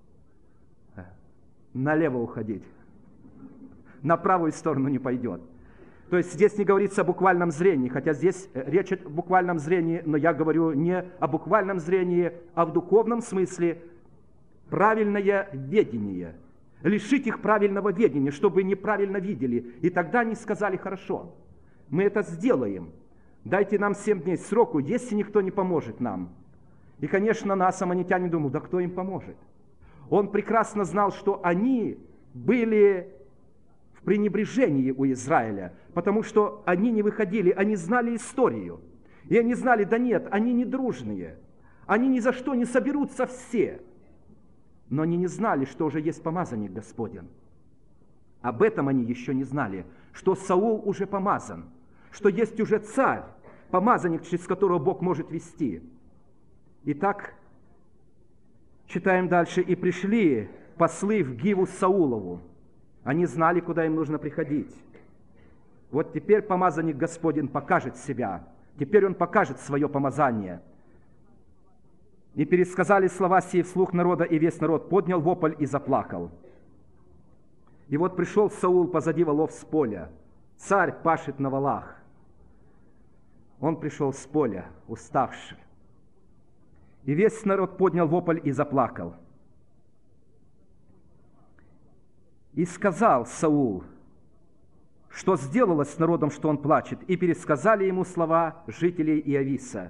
налево уходить. На правую сторону не пойдет. То есть здесь не говорится о буквальном зрении, хотя здесь речь о буквальном зрении, но я говорю не о буквальном зрении, а в духовном смысле правильное ведение. Лишить их правильного ведения, чтобы неправильно видели. И тогда они сказали: хорошо, мы это сделаем. Дайте нам 7 дней сроку, если никто не поможет нам. И, конечно, нас, аммонитяне, думают: да кто им поможет? Он прекрасно знал, что они были в пренебрежении у Израиля, потому что они не выходили, они знали историю. И они знали: да нет, они не дружные, они ни за что не соберутся все. Но они не знали, что уже есть помазанник Господень. Об этом они еще не знали, что Саул уже помазан, что есть уже царь, помазанник, через которого Бог может вести. Итак, читаем дальше. «И пришли послы в Гиву Саулову». Они знали, куда им нужно приходить. Вот теперь помазанник Господень покажет себя. Теперь он покажет свое помазание. И пересказали слова сии вслух народа, и весь народ поднял вопль и заплакал. И вот пришел Саул позади волов с поля. Царь пашет на волах. Он пришел с поля, уставший. И весь народ поднял вопль и заплакал. И сказал Саул, что сделалось с народом, что он плачет. И пересказали ему слова жителей Иовиса.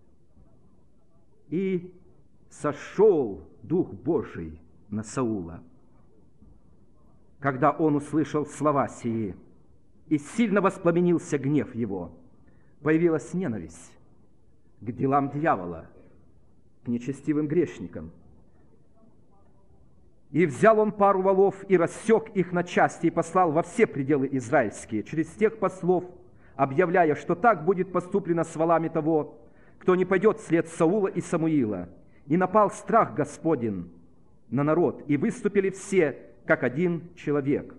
И сошел Дух Божий на Саула, когда он услышал слова сии, и сильно воспламенился гнев его. Появилась ненависть к делам дьявола, к нечестивым грешникам. И взял он пару волов и рассек их на части, и послал во все пределы израильские, через тех послов, объявляя, что так будет поступлено с волами того, кто не пойдет вслед Саула и Самуила. И напал страх Господень на народ, и выступили все, как один человек.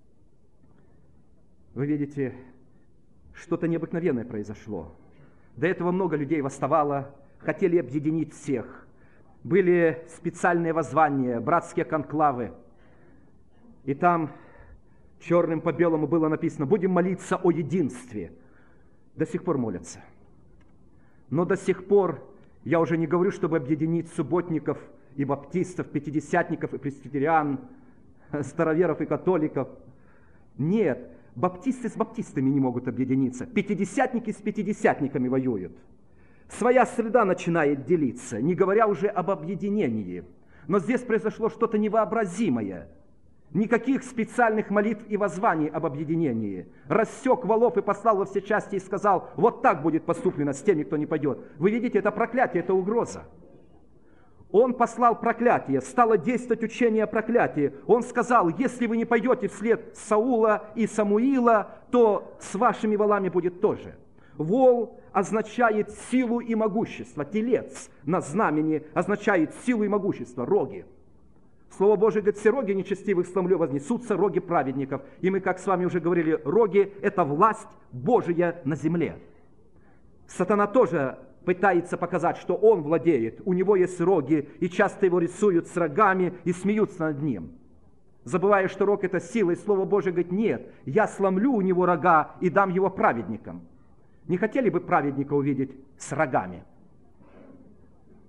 Вы видите, что-то необыкновенное произошло. До этого много людей восставало, хотели объединить всех. Были специальные воззвания, братские конклавы. И там черным по белому было написано: будем молиться о единстве. До сих пор молятся. Но до сих пор, я уже не говорю, чтобы объединить субботников и баптистов, пятидесятников и пресвитериан, староверов и католиков. Нет, баптисты с баптистами не могут объединиться. Пятидесятники с пятидесятниками воюют. Своя среда начинает делиться, не говоря уже об объединении. Но здесь произошло что-то невообразимое. Никаких специальных молитв и воззваний об объединении. Рассек волов и послал во все части и сказал: вот так будет поступлено с теми, кто не пойдет. Вы видите, это проклятие, это угроза. Он послал проклятие, стало действовать учение о проклятии. Он сказал: если вы не пойдете вслед Саула и Самуила, то с вашими волами будет тоже. Вол означает силу и могущество. Телец на знамени означает силу и могущество, роги. Слово Божие говорит: все роги нечестивых сломлю, вознесутся роги праведников. И мы, как с вами уже говорили, роги – это власть Божия на земле. Сатана тоже пытается показать, что он владеет, у него есть роги, и часто его рисуют с рогами и смеются над ним. Забывая, что рог – это сила, и Слово Божие говорит: нет, я сломлю у него рога и дам его праведникам. Не хотели бы праведника увидеть с рогами?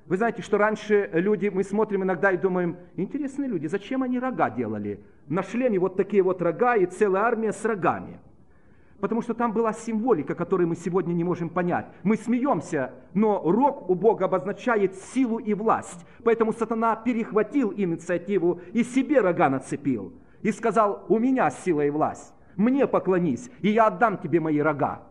Вы знаете, что раньше люди, мы смотрим иногда и думаем, интересные люди, зачем они рога делали? На шлеме вот такие вот рога и целая армия с рогами. Потому что там была символика, которую мы сегодня не можем понять. Мы смеемся, но рог у Бога обозначает силу и власть. Поэтому сатана перехватил инициативу и себе рога нацепил. И сказал, у меня сила и власть, мне поклонись, и я отдам тебе мои рога.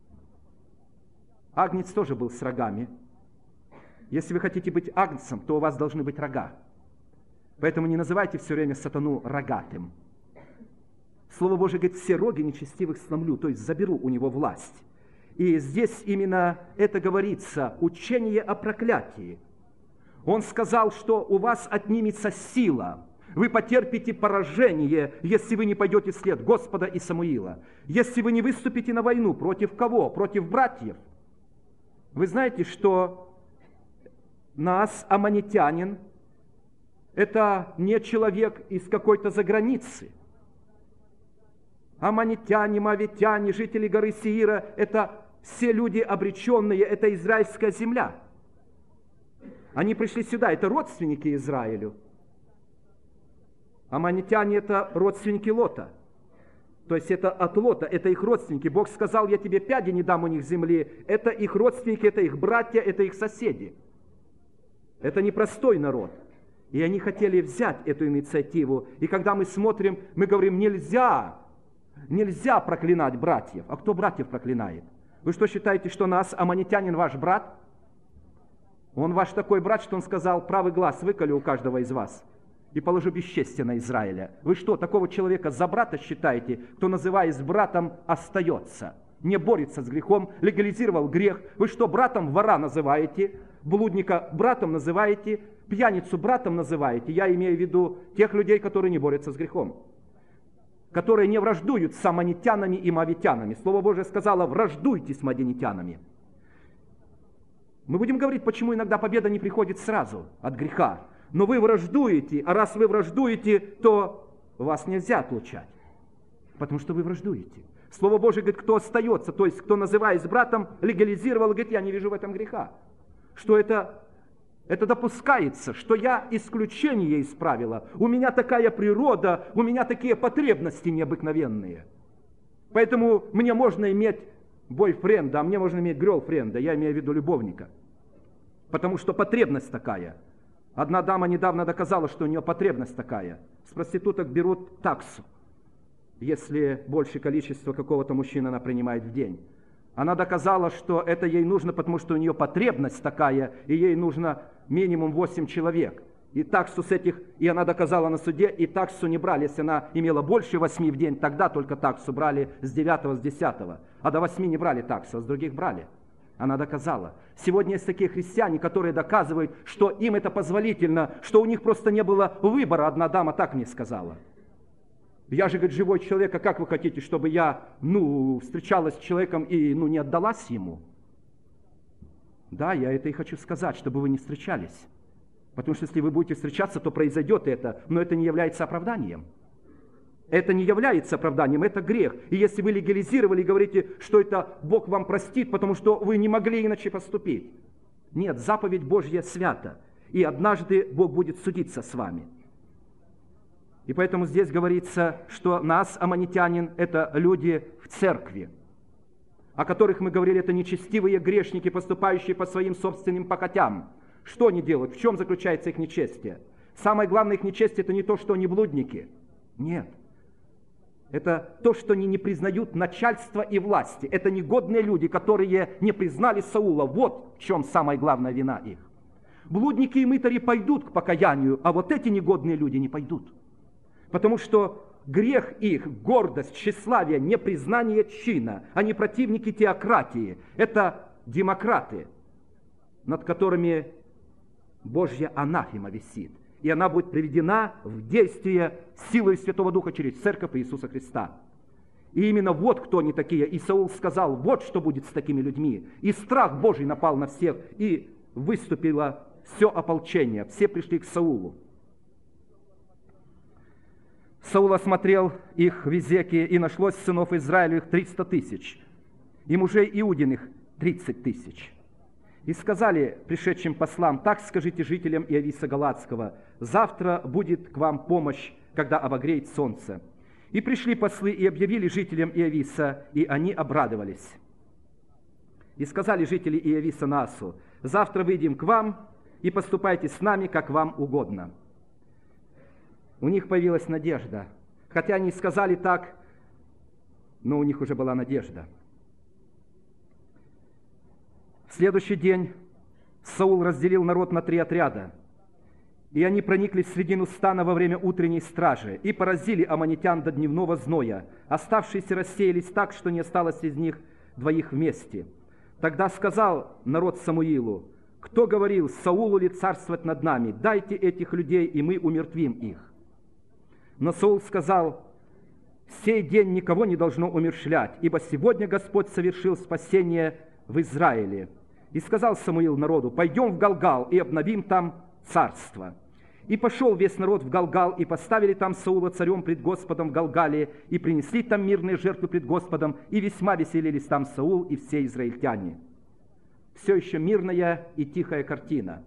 Агнец тоже был с рогами. Если вы хотите быть агнцем, то у вас должны быть рога. Поэтому не называйте все время сатану рогатым. Слово Божие говорит, все роги нечестивых сломлю, то есть заберу у него власть. И здесь именно это говорится, учение о проклятии. Он сказал, что у вас отнимется сила, вы потерпите поражение, если вы не пойдете вслед Господа и Самуила. Если вы не выступите на войну, против кого? Против братьев. Вы знаете, что Наас, аммонитянин, это не человек из какой-то заграницы. Аммонитяне, моавитяне, жители горы Сеира – это все люди обреченные, это израильская земля. Они пришли сюда, это родственники Израилю. Аммонитяне – это родственники Лота. То есть это от Лота, это их родственники. Бог сказал, я тебе пяди не дам у них земли. Это их родственники, это их братья, это их соседи. Это непростой народ. И они хотели взять эту инициативу. И когда мы смотрим, мы говорим, нельзя проклинать братьев. А кто братьев проклинает? Вы что считаете, что Наас, аммонитянин, ваш брат? Он ваш такой брат, что он сказал, правый глаз выколи у каждого из вас и положу бесчестие на Израиля. Вы что, такого человека за брата считаете, кто, называясь братом, остается? Не борется с грехом, легализировал грех. Вы что, братом вора называете? Блудника братом называете? Пьяницу братом называете? Я имею в виду тех людей, которые не борются с грехом, которые не враждуют с аммонитянами и моавитянами. Слово Божие сказало, враждуйте с мадианитянами. Мы будем говорить, почему иногда победа не приходит сразу от греха. Но вы враждуете, а раз вы враждуете, то вас нельзя отлучать, потому что вы враждуете. Слово Божие говорит, кто остается, то есть кто, называясь братом, легализировал, говорит, я не вижу в этом греха. Что это допускается, что я исключение из правила. У меня такая природа, у меня такие потребности необыкновенные. Поэтому мне можно иметь бойфренда, а мне можно иметь герлфренда, я имею в виду любовника. Потому что потребность такая. Одна дама недавно доказала, что у нее потребность такая. С проституток берут таксу, если большее количество какого-то мужчины она принимает в день. Она доказала, что это ей нужно, потому что у нее потребность такая, и ей нужно минимум 8 человек. И таксу с этих, и она доказала на суде, и таксу не брали. Если она имела больше 8 в день, тогда только таксу брали с 9, с 10. А до 8 не брали таксу, а с других брали. Она доказала. Сегодня есть такие христиане, которые доказывают, что им это позволительно, что у них просто не было выбора. Одна дама так мне сказала. Я же, говорит, живой человек, а как вы хотите, чтобы я, встречалась с человеком и, не отдалась ему? Да, я это и хочу сказать, чтобы вы не встречались. Потому что если вы будете встречаться, то произойдет это, но это не является оправданием. Это не является оправданием, это грех. И если вы легализировали и говорите, что это Бог вам простит, потому что вы не могли иначе поступить. Нет, заповедь Божья свята. И однажды Бог будет судиться с вами. И поэтому здесь говорится, что Наас, аммонитянин, это люди в церкви, о которых мы говорили, это нечестивые грешники, поступающие по своим собственным похотям. Что они делают? В чем заключается их нечестие? Самое главное их нечестие – это не то, что они блудники. Нет. Это то, что они не признают начальство и власти. Это негодные люди, которые не признали Саула. Вот в чем самая главная вина их. Блудники и мытари пойдут к покаянию, а вот эти негодные люди не пойдут. Потому что грех их, гордость, тщеславие, непризнание чина. Они противники теократии. Это демократы, над которыми Божья анафема висит. И она будет приведена в действие силой Святого Духа через Церковь Иисуса Христа. И именно вот кто они такие. И Саул сказал, вот что будет с такими людьми. И страх Божий напал на всех, и выступило все ополчение. Все пришли к Саулу. Саул осмотрел их в Изеке, и нашлось сынов Израилевых 300 000, и мужей Иудиных 30 000. И сказали пришедшим послам: так скажите жителям Иовиса Галатского: завтра будет к вам помощь, когда обогреет солнце. И пришли послы и объявили жителям Иовиса, и они обрадовались. И сказали жители Иовиса Наасу: завтра выйдем к вам, и поступайте с нами, как вам угодно. У них появилась надежда. Хотя они сказали так, но у них уже была надежда. В следующий день Саул разделил народ на 3 отряда, и они проникли в средину стана во время утренней стражи и поразили аммонитян до дневного зноя. Оставшиеся рассеялись так, что не осталось из них 2 вместе. Тогда сказал народ Самуилу: кто говорил, Саулу ли царствовать над нами? Дайте этих людей, и мы умертвим их. Но Саул сказал: сей день никого не должно умерщвлять, ибо сегодня Господь совершил спасение в Израиле. И сказал Самуил народу: пойдем в Галгал и обновим там царство. И пошел весь народ в Галгал, и поставили там Саула царем пред Господом в Галгале, и принесли там мирные жертвы пред Господом, и весьма веселились там Саул и все израильтяне. Все еще мирная и тихая картина.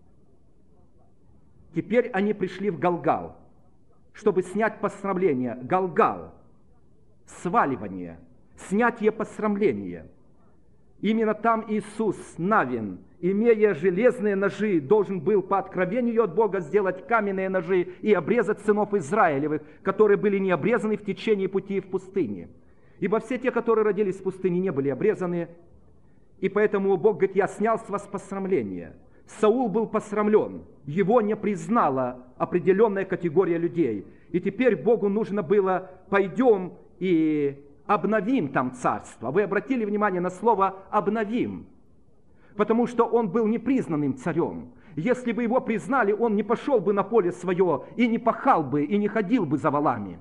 Теперь они пришли в Галгал, чтобы снять посрамление. Галгал – сваливание, снятие посрамления. Именно там Иисус Навин, имея железные ножи, должен был по откровению от Бога сделать каменные ножи и обрезать сынов Израилевых, которые были не обрезаны в течение пути в пустыне. Ибо все те, которые родились в пустыне, не были обрезаны, и поэтому Бог говорит: я снял с вас посрамление. Саул был посрамлен, его не признала определенная категория людей. И теперь Богу нужно было: пойдем и обновим там царство. Вы обратили внимание на слово «обновим», потому что он был непризнанным царем. Если бы его признали, он не пошел бы на поле свое, и не пахал бы, и не ходил бы за волами.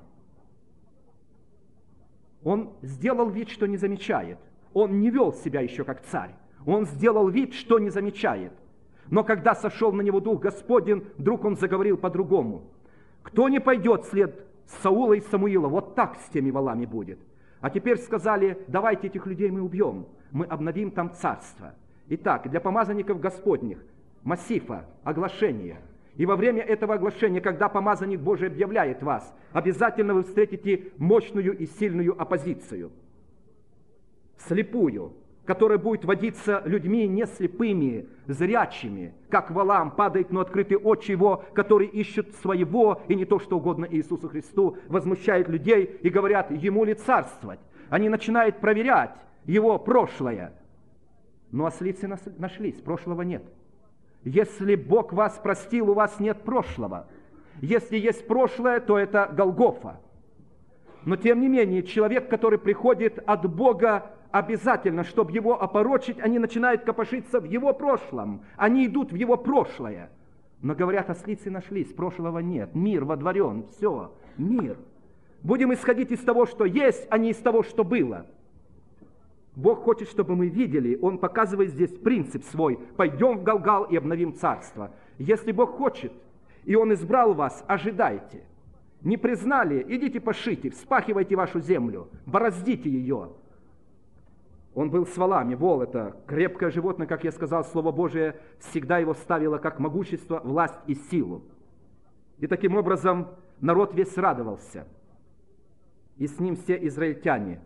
Он сделал вид, что не замечает. Он не вел себя еще как царь. Он сделал вид, что не замечает. Но когда сошел на него Дух Господень, вдруг он заговорил по-другому. Кто не пойдет вслед Саула и Самуила, вот так с теми волами будет. А теперь сказали: давайте этих людей мы убьем, мы обновим там царство. Итак, для помазанников Господних массифа, оглашение. И во время этого оглашения, когда помазанник Божий объявляет вас, обязательно вы встретите мощную и сильную оппозицию. Слепую, которая будет водиться людьми не слепыми, зрячими, как валам падает на открытые очи его, которые ищут своего, и не то, что угодно Иисусу Христу, возмущают людей и говорят: ему ли царствовать? Они начинают проверять его прошлое. Но ослицы нашлись, прошлого нет. Если Бог вас простил, у вас нет прошлого. Если есть прошлое, то это Голгофа. Но тем не менее, человек, который приходит от Бога, обязательно, чтобы его опорочить, они начинают копошиться в его прошлом. Они идут в его прошлое. Но говорят: ослицы нашлись, прошлого нет. Мир водворен, все, мир. Будем исходить из того, что есть, а не из того, что было. Бог хочет, чтобы мы видели, Он показывает здесь принцип свой. Пойдем в Галгал и обновим царство. Если Бог хочет, и Он избрал вас, ожидайте. Не признали, идите пашите, вспахивайте вашу землю, бороздите ее. Он был с волами. Вол – это крепкое животное, как я сказал, Слово Божие всегда его ставило как могущество, власть и силу. И таким образом народ весь радовался. И с ним все израильтяне.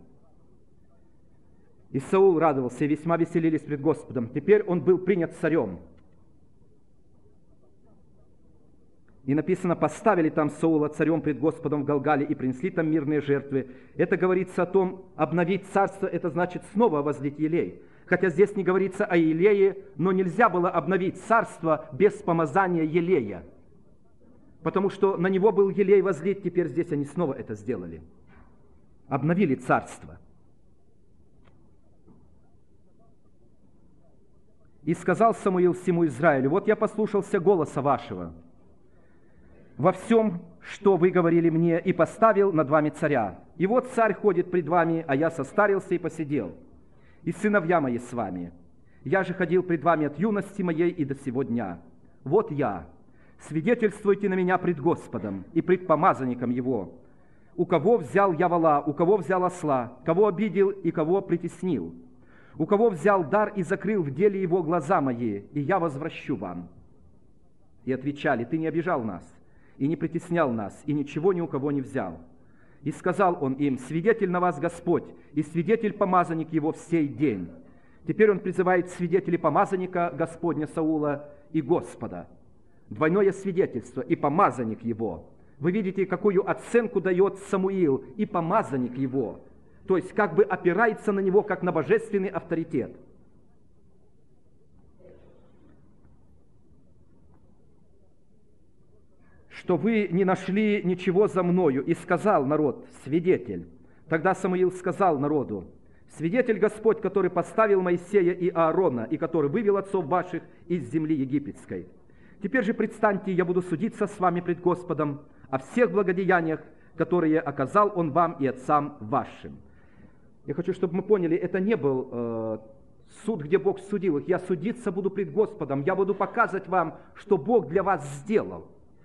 И Саул радовался, и весьма веселились пред Господом. Теперь он был принят царем. И написано: поставили там Саула царем пред Господом в Галгале и принесли там мирные жертвы. Это говорится о том, обновить царство, это значит снова возлить елей. Хотя здесь не говорится о елее, но нельзя было обновить царство без помазания елея. Потому что на него был елей возлит, теперь здесь они снова это сделали. Обновили царство. И сказал Самуил всему Израилю: вот я послушался голоса вашего во всем, что вы говорили мне, и поставил над вами царя. И вот царь ходит пред вами, а я состарился и посидел. И сыновья мои с вами. Я же ходил пред вами от юности моей и до сего дня. Вот я. Свидетельствуйте на меня пред Господом и пред помазанником его. У кого взял я вола, у кого взял осла, кого обидел и кого притеснил. у кого взял дар и закрыл в деле его глаза мои, и я возвращу вам». И отвечали: «Ты не обижал нас, и не притеснял нас, и ничего ни у кого не взял». И сказал он им: «Свидетель на вас Господь, и свидетель помазанник его в сей день». Теперь он призывает свидетелей помазанника Господня Саула и Господа. Двойное свидетельство и помазанник его. Вы видите, какую оценку дает Самуил и помазанник его. То есть как бы опирается на него, как на божественный авторитет. «Что вы не нашли ничего за мною, и сказал народ: свидетель». Тогда Самуил сказал народу: «Свидетель Господь, который поставил Моисея и Аарона, и который вывел отцов ваших из земли египетской. Теперь же предстаньте, я буду судиться с вами пред Господом о всех благодеяниях, которые оказал Он вам и отцам вашим». Я хочу, чтобы мы поняли, это не был суд, где Бог судил их. Я судиться буду пред Господом, я буду показывать вам, что Бог для вас сделал.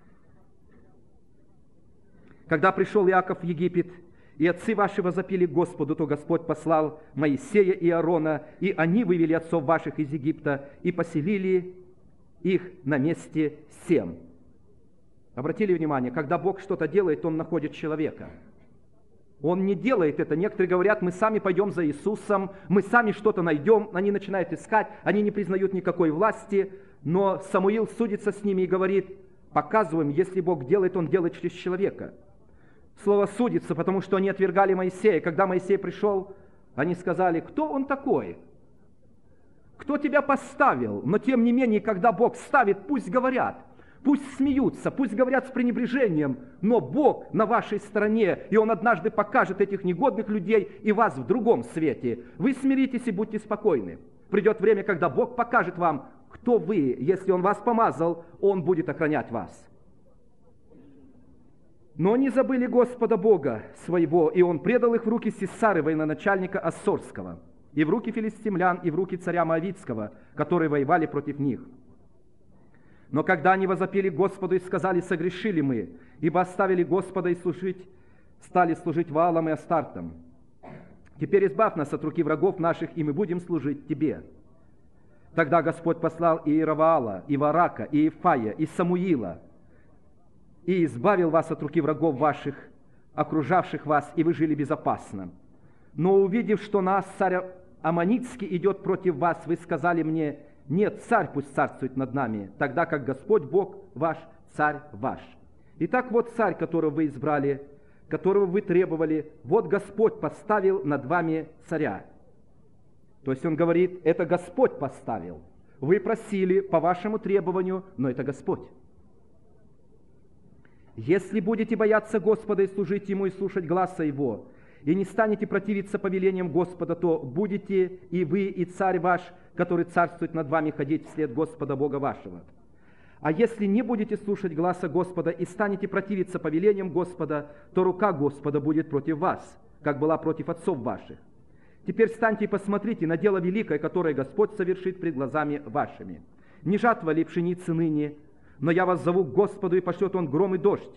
Когда пришел Иаков в Египет, и отцы ваши возопили к Господу, то Господь послал Моисея и Аарона, и они вывели отцов ваших из Египта и поселили их на месте Сем. Обратили внимание, когда Бог что-то делает, Он находит человека. Он не делает это. Некоторые говорят: мы сами пойдем за Иисусом, мы сами что-то найдем. Они начинают искать, они не признают никакой власти. Но Самуил судится с ними и говорит: показываем, если Бог делает, Он делает через человека. Слово «судится», потому что они отвергали Моисея. Когда Моисей пришел, они сказали: кто он такой? Кто тебя поставил? Но тем не менее, когда Бог ставит, пусть говорят, пусть смеются, пусть говорят с пренебрежением, но Бог на вашей стороне, и Он однажды покажет этих негодных людей и вас в другом свете. Вы смиритесь и будьте спокойны. Придет время, когда Бог покажет вам, кто вы. Если Он вас помазал, Он будет охранять вас. Но не забыли Господа Бога своего, и Он предал их в руки Сисары, военачальника Ассорского, и в руки филистимлян, и в руки царя Моавитского, которые воевали против них. Но когда они возопили Господу и сказали: согрешили мы, ибо оставили Господа и стали служить Ваалам и Астартам. Теперь избавь нас от руки врагов наших, и мы будем служить Тебе. Тогда Господь послал и Иераваала, и Варака, и Ифая, и Самуила, и избавил вас от руки врагов ваших, окружавших вас, и вы жили безопасно. Но увидев, что нас царь Аммонитский идет против вас, вы сказали мне: нет, царь пусть царствует над нами, тогда как Господь Бог ваш, царь ваш. Итак, вот царь, которого вы избрали, которого вы требовали, вот Господь поставил над вами царя. То есть он говорит: это Господь поставил. Вы просили по вашему требованию, но это Господь. Если будете бояться Господа и служить Ему, и слушать гласа Его, и не станете противиться повелениям Господа, то будете и вы, и царь ваш, который царствует над вами, ходить вслед Господа Бога вашего. А если не будете слушать гласа Господа и станете противиться повелениям Господа, то рука Господа будет против вас, как была против отцов ваших. Теперь встаньте и посмотрите на дело великое, которое Господь совершит пред глазами вашими. Не жатва ли пшеницы ныне, но я вас зову к Господу, и пошлет Он гром и дождь.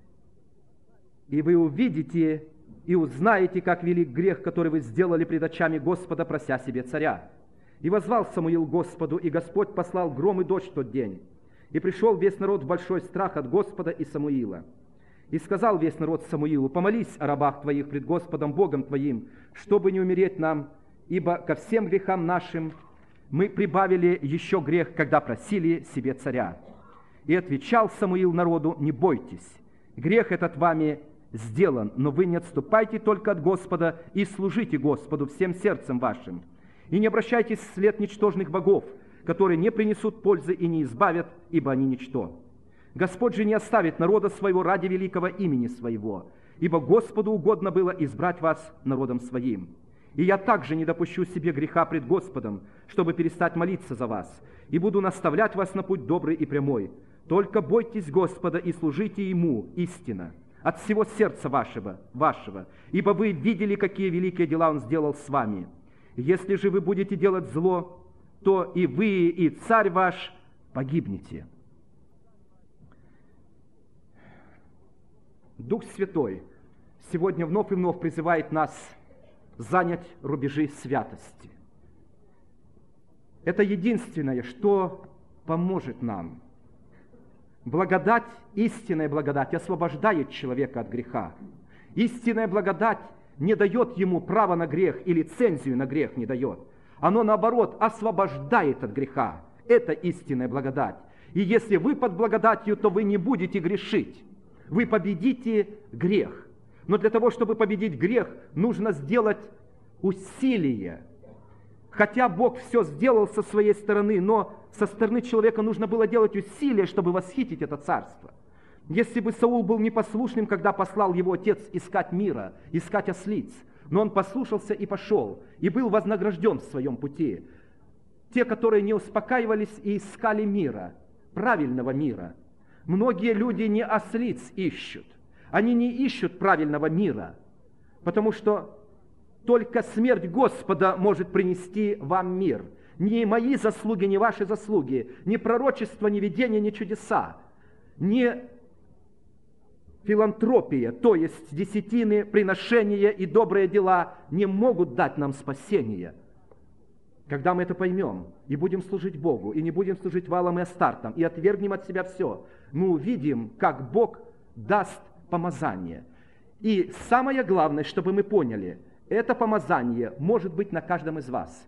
И вы увидите и узнаете, как велик грех, который вы сделали пред очами Господа, прося себе царя. И воззвал Самуил Господу, и Господь послал гром и дождь в тот день. И пришел весь народ в большой страх от Господа и Самуила. И сказал весь народ Самуилу: помолись о рабах твоих пред Господом Богом твоим, чтобы не умереть нам, ибо ко всем грехам нашим мы прибавили еще грех, когда просили себе царя. И отвечал Самуил народу: не бойтесь, грех этот вами сделан, но вы не отступайте только от Господа и служите Господу всем сердцем вашим. И не обращайтесь вслед ничтожных богов, которые не принесут пользы и не избавят, ибо они ничто. Господь же не оставит народа своего ради великого имени своего, ибо Господу угодно было избрать вас народом своим. И я также не допущу себе греха пред Господом, чтобы перестать молиться за вас, и буду наставлять вас на путь добрый и прямой. Только бойтесь Господа и служите Ему истинно, от всего сердца вашего, ибо вы видели, какие великие дела Он сделал с вами. Если же вы будете делать зло, то и вы, и царь ваш погибнете. Дух Святой сегодня вновь и вновь призывает нас занять рубежи святости. Это единственное, что поможет нам. Благодать, истинная благодать освобождает человека от греха. Истинная благодать не дает ему права на грех и лицензию на грех не дает. Оно, наоборот, освобождает от греха. Это истинная благодать. И если вы под благодатью, то вы не будете грешить. Вы победите грех. Но для того, чтобы победить грех, нужно сделать усилие. Хотя Бог все сделал со своей стороны, но со стороны человека нужно было делать усилия, чтобы восхитить это царство. Если бы Саул был непослушным, когда послал его отец искать мира, искать ослиц, но он послушался и пошел, и был вознагражден в своем пути. Те, которые не успокаивались и искали мира, правильного мира. Многие люди не ослиц ищут, они не ищут правильного мира, потому что только смерть Господа может принести вам мир. Не мои заслуги, не ваши заслуги, ни пророчество, ни видение, ни чудеса, не филантропия, то есть десятины, приношения и добрые дела не могут дать нам спасение. Когда мы это поймем и будем служить Богу, и не будем служить Ваалам и Астартам, и отвергнем от себя все, мы увидим, как Бог даст помазание. И самое главное, чтобы мы поняли, это помазание может быть на каждом из вас.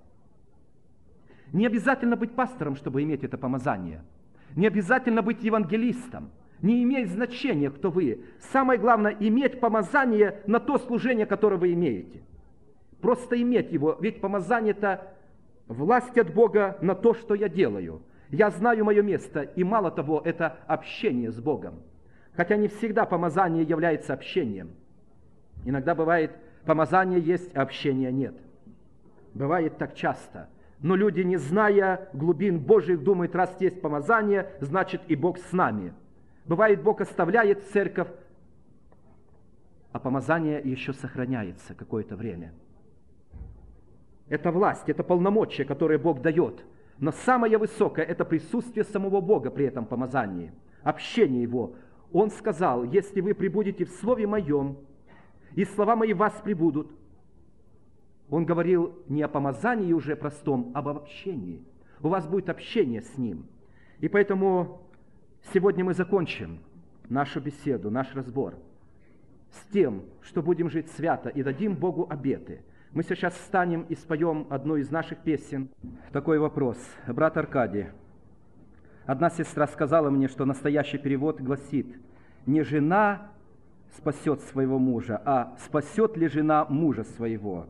Не обязательно быть пастором, чтобы иметь это помазание. Не обязательно быть евангелистом. Не имеет значения, кто вы. Самое главное, иметь помазание на то служение, которое вы имеете. Просто иметь его. Ведь помазание – это власть от Бога на то, что я делаю. Я знаю мое место, и мало того, это общение с Богом. Хотя не всегда помазание является общением. Иногда бывает, помазание есть, а общения нет. Бывает так часто. Но люди, не зная глубин Божьих, думают, раз есть помазание, значит и Бог с нами. Бывает, Бог оставляет церковь, а помазание еще сохраняется какое-то время. Это власть, это полномочия, которые Бог дает. Но самое высокое – это присутствие самого Бога при этом помазании, общение Его. Он сказал, если вы пребудете в Слове Моем, и слова Мои в вас пребудут. Он говорил не о помазании уже простом, а об общении. У вас будет общение с Ним. И поэтому сегодня мы закончим нашу беседу, наш разбор с тем, что будем жить свято и дадим Богу обеты. Мы сейчас встанем и споем одну из наших песен. Такой вопрос. Брат Аркадий, одна сестра сказала мне, что настоящий перевод гласит: не жена спасет своего мужа, а спасет ли жена мужа своего?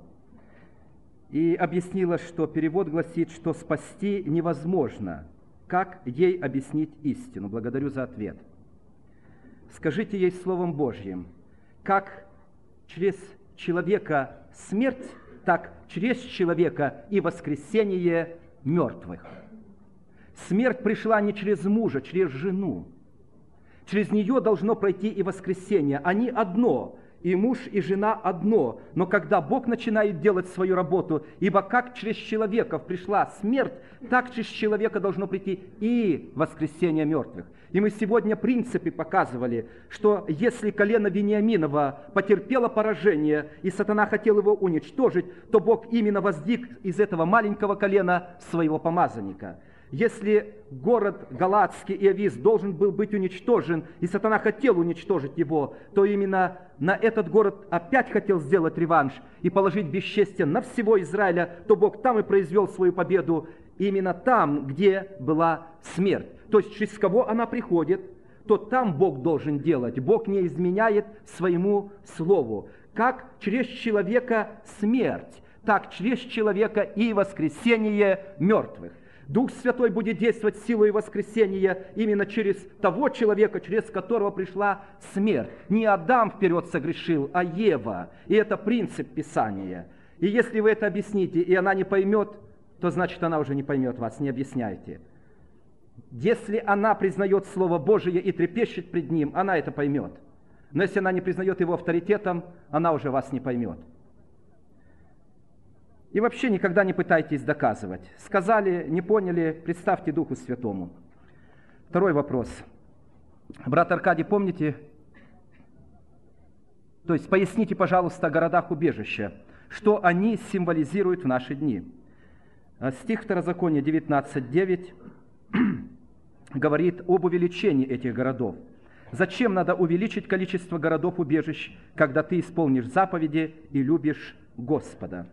И объяснила, что перевод гласит, что спасти невозможно. Как ей объяснить истину? Благодарю за ответ. Скажите ей Словом Божьим, как через человека смерть, так через человека и воскресение мертвых. Смерть пришла не через мужа, через жену. Через нее должно пройти и воскресение. Они одно, и муж, и жена одно. Но когда Бог начинает делать свою работу, ибо как через человеков пришла смерть, так через человека должно прийти и воскресение мертвых. И мы сегодня принципы показывали, что если колено Вениаминова потерпело поражение, и сатана хотел его уничтожить, то Бог именно воздвиг из этого маленького колена своего помазанника. Если город Галатский и Авис должен был быть уничтожен, и сатана хотел уничтожить его, то именно на этот город опять хотел сделать реванш и положить бесчестие на всего Израиля, то Бог там и произвел свою победу, именно там, где была смерть. То есть через кого она приходит, то там Бог должен делать. Бог не изменяет своему слову. Как через человека смерть, так через человека и воскресение мертвых. Дух Святой будет действовать силой воскресения именно через того человека, через которого пришла смерть. Не Адам вперед согрешил, а Ева. И это принцип Писания. И если вы это объясните, и она не поймет, то значит она уже не поймет вас, не объясняйте. Если она признает Слово Божие и трепещет пред Ним, она это поймет. Но если она не признает Его авторитетом, она уже вас не поймет. И вообще никогда не пытайтесь доказывать. Сказали, не поняли, представьте Духу Святому. Второй вопрос. Брат Аркадий, помните? То есть поясните, пожалуйста, о городах убежища. Что они символизируют в наши дни? Стих Второзакония 19:9 говорит об увеличении этих городов. Зачем надо увеличить количество городов-убежищ, когда ты исполнишь заповеди и любишь Господа?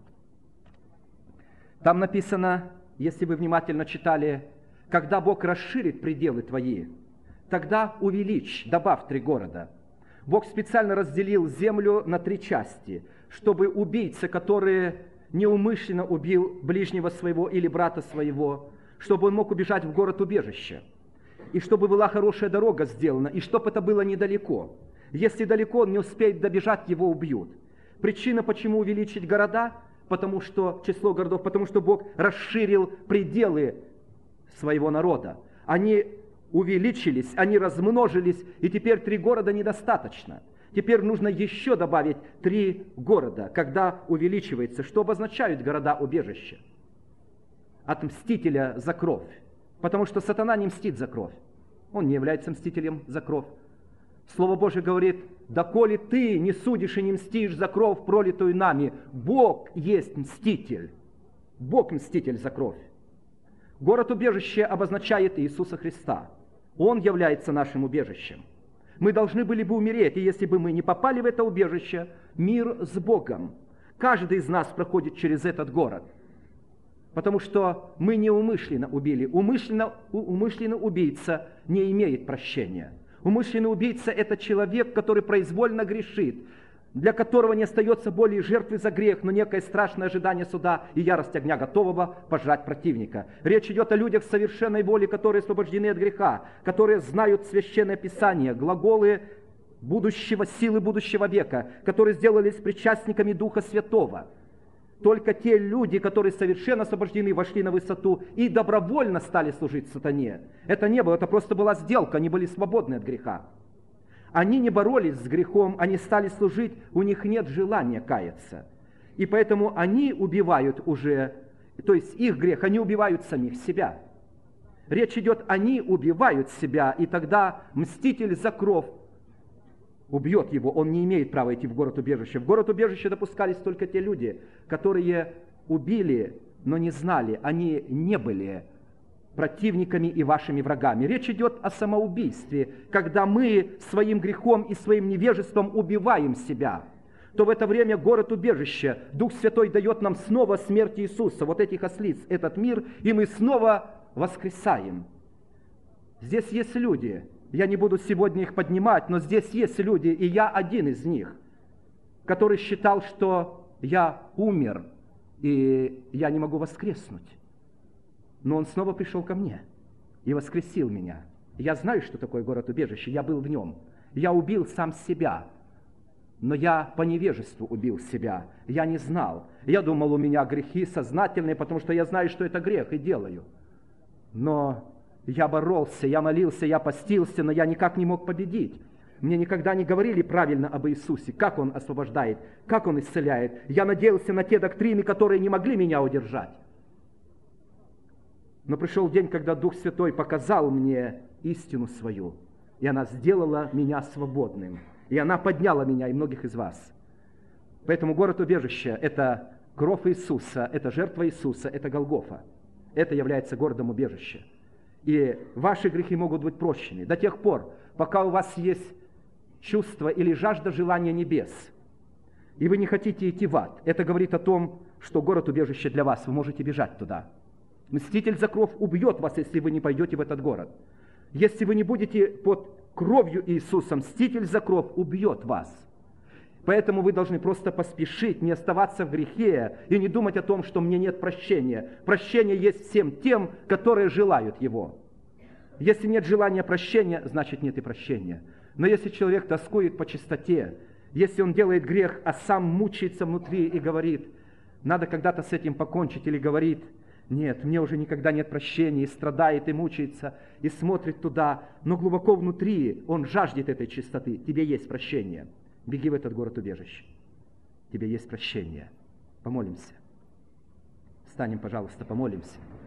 Там написано, если вы внимательно читали, когда Бог расширит пределы твои, тогда увеличь, добавь 3 города. Бог специально разделил землю на 3 части, чтобы убийца, который неумышленно убил ближнего своего или брата своего, чтобы он мог убежать в город-убежище, и чтобы была хорошая дорога сделана, и чтобы это было недалеко. Если далеко, он не успеет добежать, его убьют. Причина, почему увеличить города, потому что число городов, потому что Бог расширил пределы своего народа. Они увеличились, они размножились, и теперь 3 города недостаточно. Теперь нужно еще добавить 3 города, когда увеличивается. Что обозначают города-убежища? От мстителя за кровь. Потому что сатана не мстит за кровь. Он не является мстителем за кровь. Слово Божие говорит: «Доколе ты не судишь и не мстишь за кровь, пролитую нами, Бог есть мститель». Бог мститель за кровь. Город-убежище обозначает Иисуса Христа. Он является нашим убежищем. Мы должны были бы умереть, и если бы мы не попали в это убежище, мир с Богом. Каждый из нас проходит через этот город. Потому что мы неумышленно убили. Умышленный убийца не имеет прощения. Умышленный убийца – это человек, который произвольно грешит, для которого не остается более жертвы за грех, но некое страшное ожидание суда и ярость огня, готового пожрать противника. Речь идет о людях совершенной воли, которые освобождены от греха, которые знают Священное Писание, глаголы будущего, силы будущего века, которые сделались причастниками Духа Святого. Только те люди, которые совершенно освобождены, вошли на высоту и добровольно стали служить сатане. Это не было, это просто была сделка, они были свободны от греха. Они не боролись с грехом, они стали служить, у них нет желания каяться. И поэтому они убивают уже, то есть их грех, они убивают самих себя. Речь идет, они убивают себя, и тогда мститель за кровь убьет его, он не имеет права идти в город-убежище. В город-убежище допускались только те люди, которые убили, но не знали, они не были противниками и вашими врагами. Речь идет о самоубийстве, когда мы своим грехом и своим невежеством убиваем себя. То в это время город-убежище, Дух Святой дает нам снова смерть Иисуса, вот этих ослиц, этот мир, и мы снова воскресаем. Здесь есть люди, я не буду сегодня их поднимать, но здесь есть люди, и я один из них, который считал, что я умер, и я не могу воскреснуть. Но он снова пришел ко мне и воскресил меня. Я знаю, что такое город-убежище, я был в нем. Я убил сам себя, но я по невежеству убил себя. Я не знал. Я думал, у меня грехи сознательные, потому что я знаю, что это грех, и делаю. Но я боролся, я молился, я постился, но я никак не мог победить. Мне никогда не говорили правильно об Иисусе, как Он освобождает, как Он исцеляет. Я надеялся на те доктрины, которые не могли меня удержать. Но пришел день, когда Дух Святой показал мне истину свою, и она сделала меня свободным, и она подняла меня и многих из вас. Поэтому город-убежище – это кровь Иисуса, это жертва Иисуса, это Голгофа. Это является городом-убежище. И ваши грехи могут быть прощены до тех пор, пока у вас есть чувство или жажда желания небес, и вы не хотите идти в ад. Это говорит о том, что город-убежище для вас, вы можете бежать туда. Мститель за кровь убьет вас, если вы не пойдете в этот город. Если вы не будете под кровью Иисуса, мститель за кровь убьет вас. Поэтому вы должны просто поспешить, не оставаться в грехе и не думать о том, что мне нет прощения. Прощение есть всем тем, которые желают его. Если нет желания прощения, значит нет и прощения. Но если человек тоскует по чистоте, если он делает грех, а сам мучается внутри и говорит, надо когда-то с этим покончить, или говорит, нет, мне уже никогда нет прощения, и страдает, и мучается, и смотрит туда, но глубоко внутри он жаждет этой чистоты. Тебе есть прощение. Беги в этот город-убежище. Тебе есть прощение. Помолимся. Встанем, пожалуйста, помолимся.